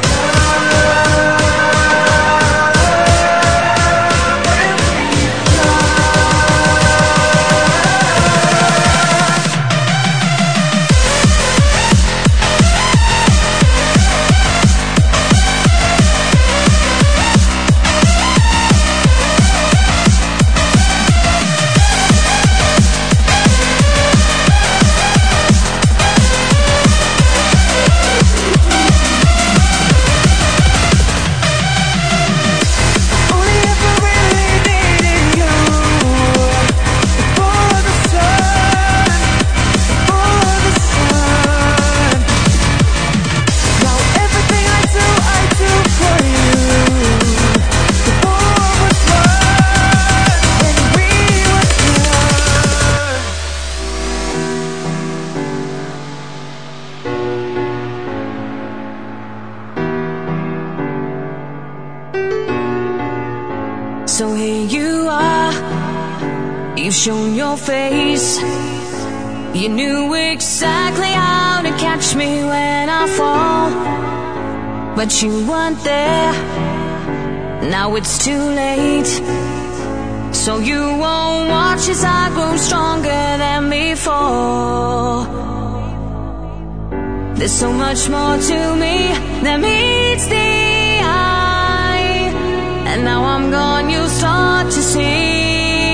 young. When we were young. shown your face. You knew exactly how to catch me when I fall, but you weren't there. Now it's too late, so you won't watch as I grow stronger than before. There's so much more to me than meets the eye, and now I'm gone, you'll start to see.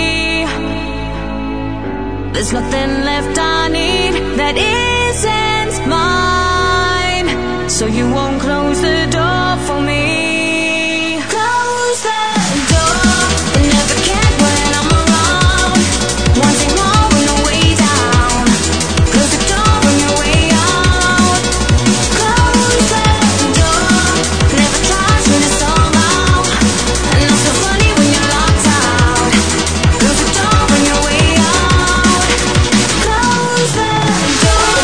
There's nothing left I need that isn't mine, so you won't close the door for me. Close the door, I never cared when I'm around. Wanting more on the way down. Close the door on your way out. Close the door, never tried when it's all out. And not so funny when you're locked out. Close the door on your way out. Close the door.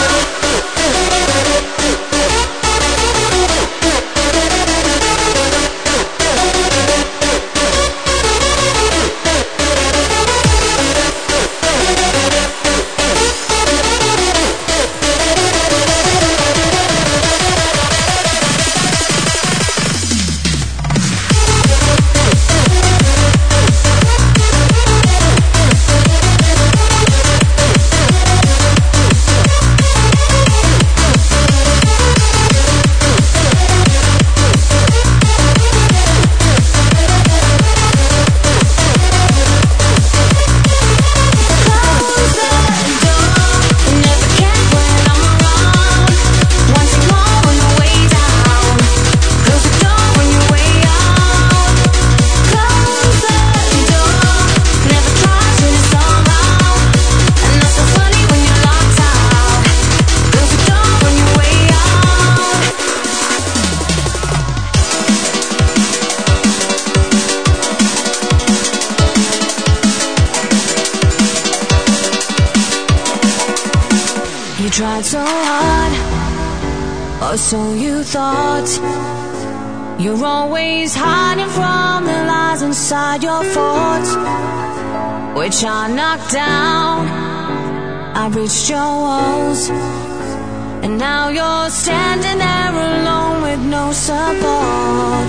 Tried so hard, or so you thought. You're always hiding from the lies inside your thoughts, which I knocked down. I reached your walls, and now you're standing there alone with no support.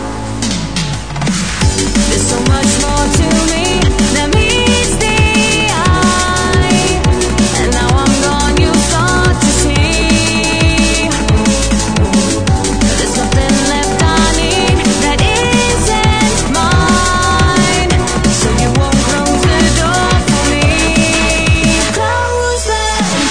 There's so much more to me than meets the eye, and now I'm gone, you start to see. There's nothing left I need that isn't mine, so you won't close the door for me. Close the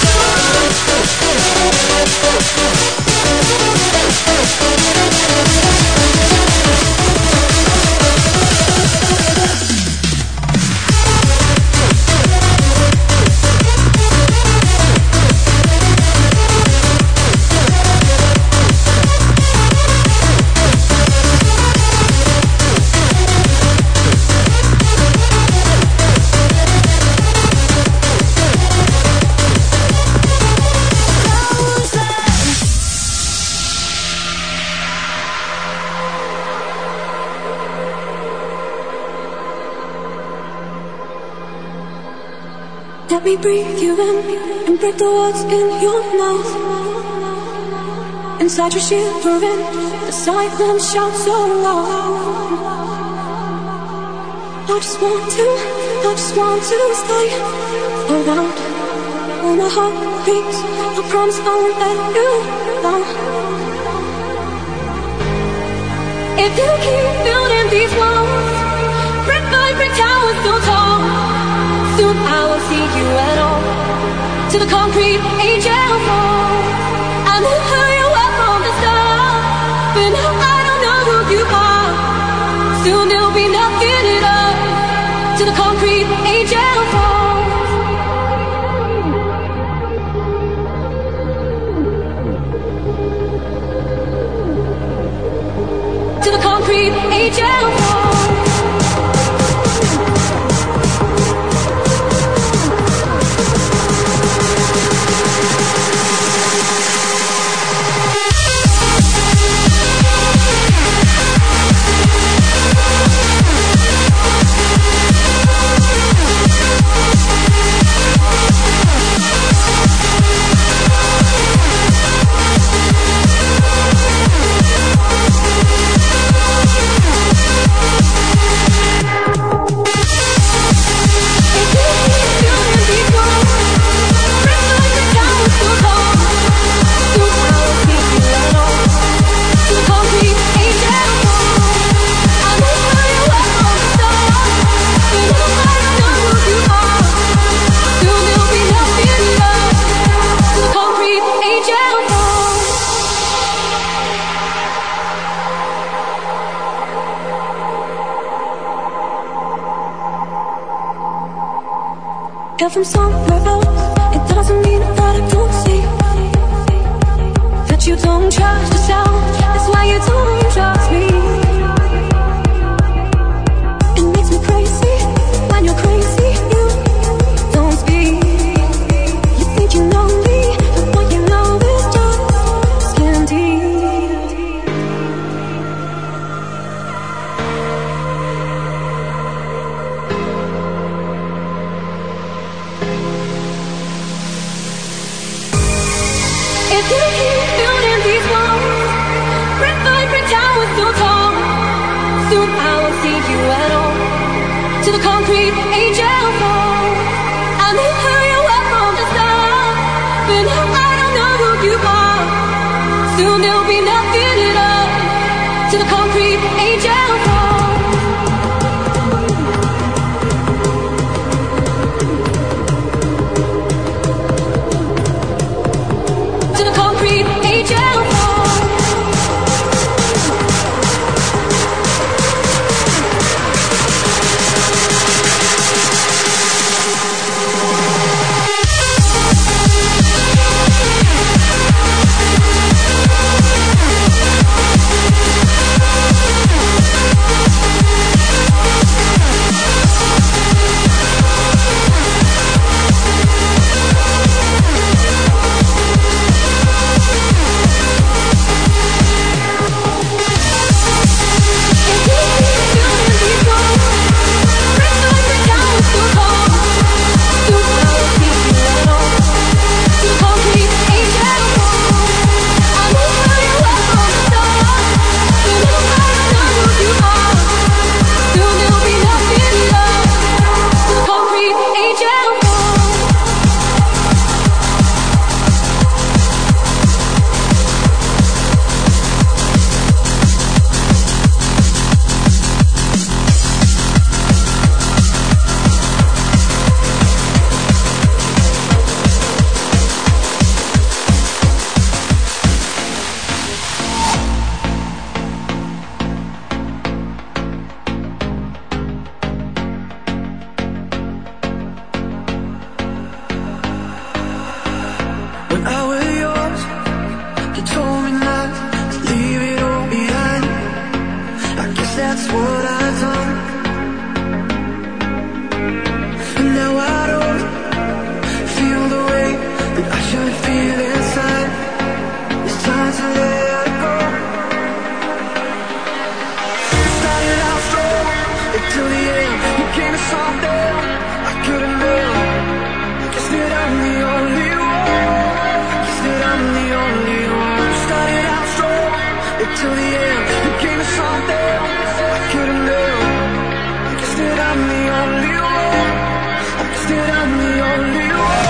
Let me breathe you in and break the words in your mouth. Inside you're shivering, the silence shouts so loud. I just want to stay around. When my heart beats, I promise I won't let you down. If you keep building these walls, brick by brick towers so tall, soon I will see you at all, to the concrete angel fall. I knew who you were from the start, but now I don't know who you are. Soon there'll be nothing at all, to the concrete angel fall. To the concrete angel fall. You're from somewhere else. It doesn't mean that I don't see that you don't trust yourself. That's why you don't trust me. It makes me crazy when you're crazy. You don't speak. You think you know me, but what you know is just skin deep. If you keep building these walls, brick by brick towers so tall, soon I will see you at all. To the concrete angel fall. I knew who you were from the start, but now I don't know who you are. Soon there'll be nothing at all. To the concrete angel fall. To the concrete angel fall. When I was yours, you told me not to leave it all behind. I guess that's what I've done. And now I don't feel the way that I should feel inside. It's time to let go. We started out strong until the end. You came to something I couldn't live. Guess that I'm the only one. I'm the only one. Started out strong until the end. You came to something I couldn't live. I guess that I'm the only one. I guess that I'm the only one.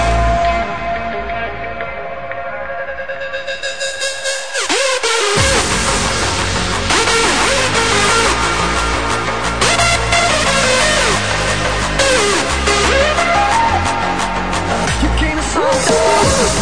You came to something.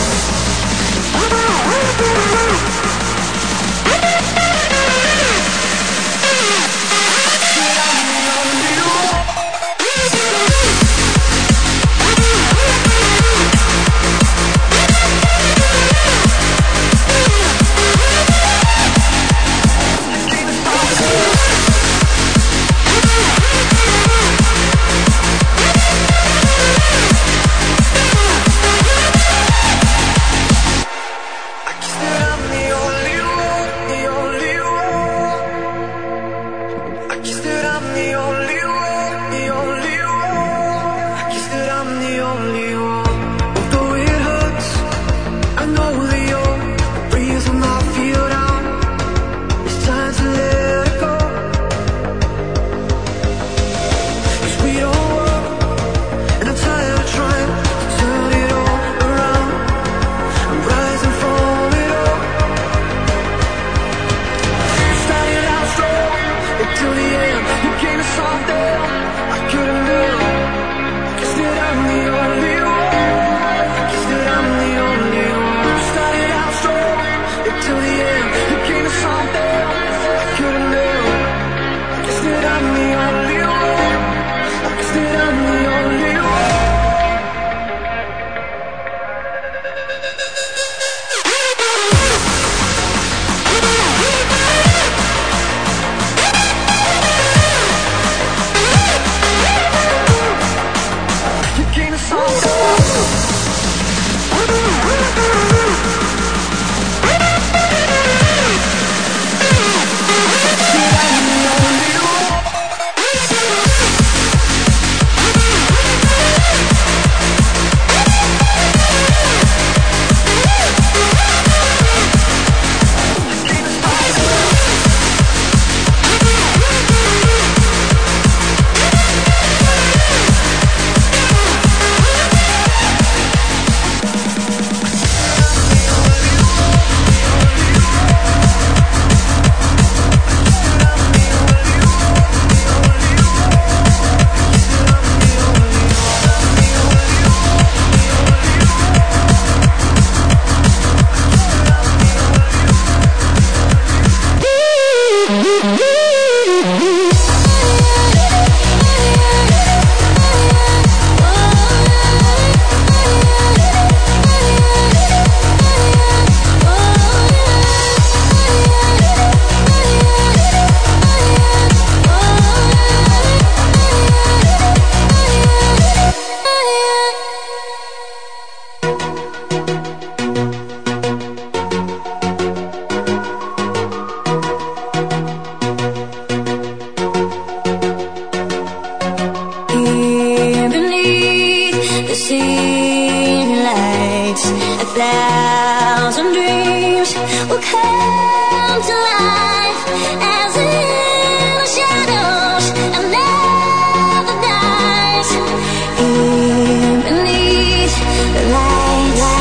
thousand dreams will come to life as in the shadows and never dies. Here beneath the light.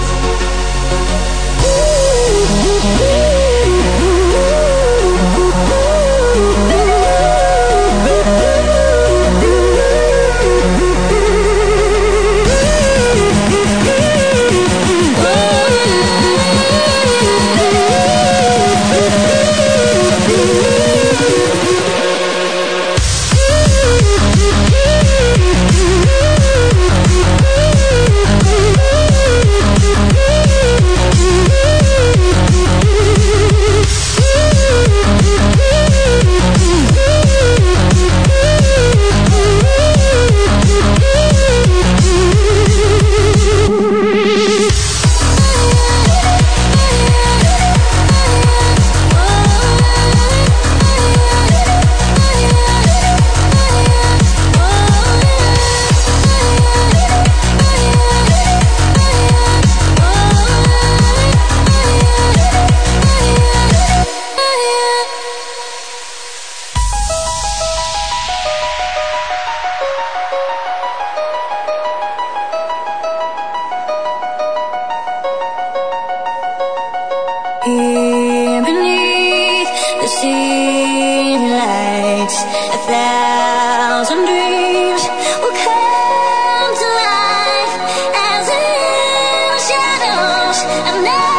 Here beneath the city lights, 1,000 dreams will come to life as in the shadows of night.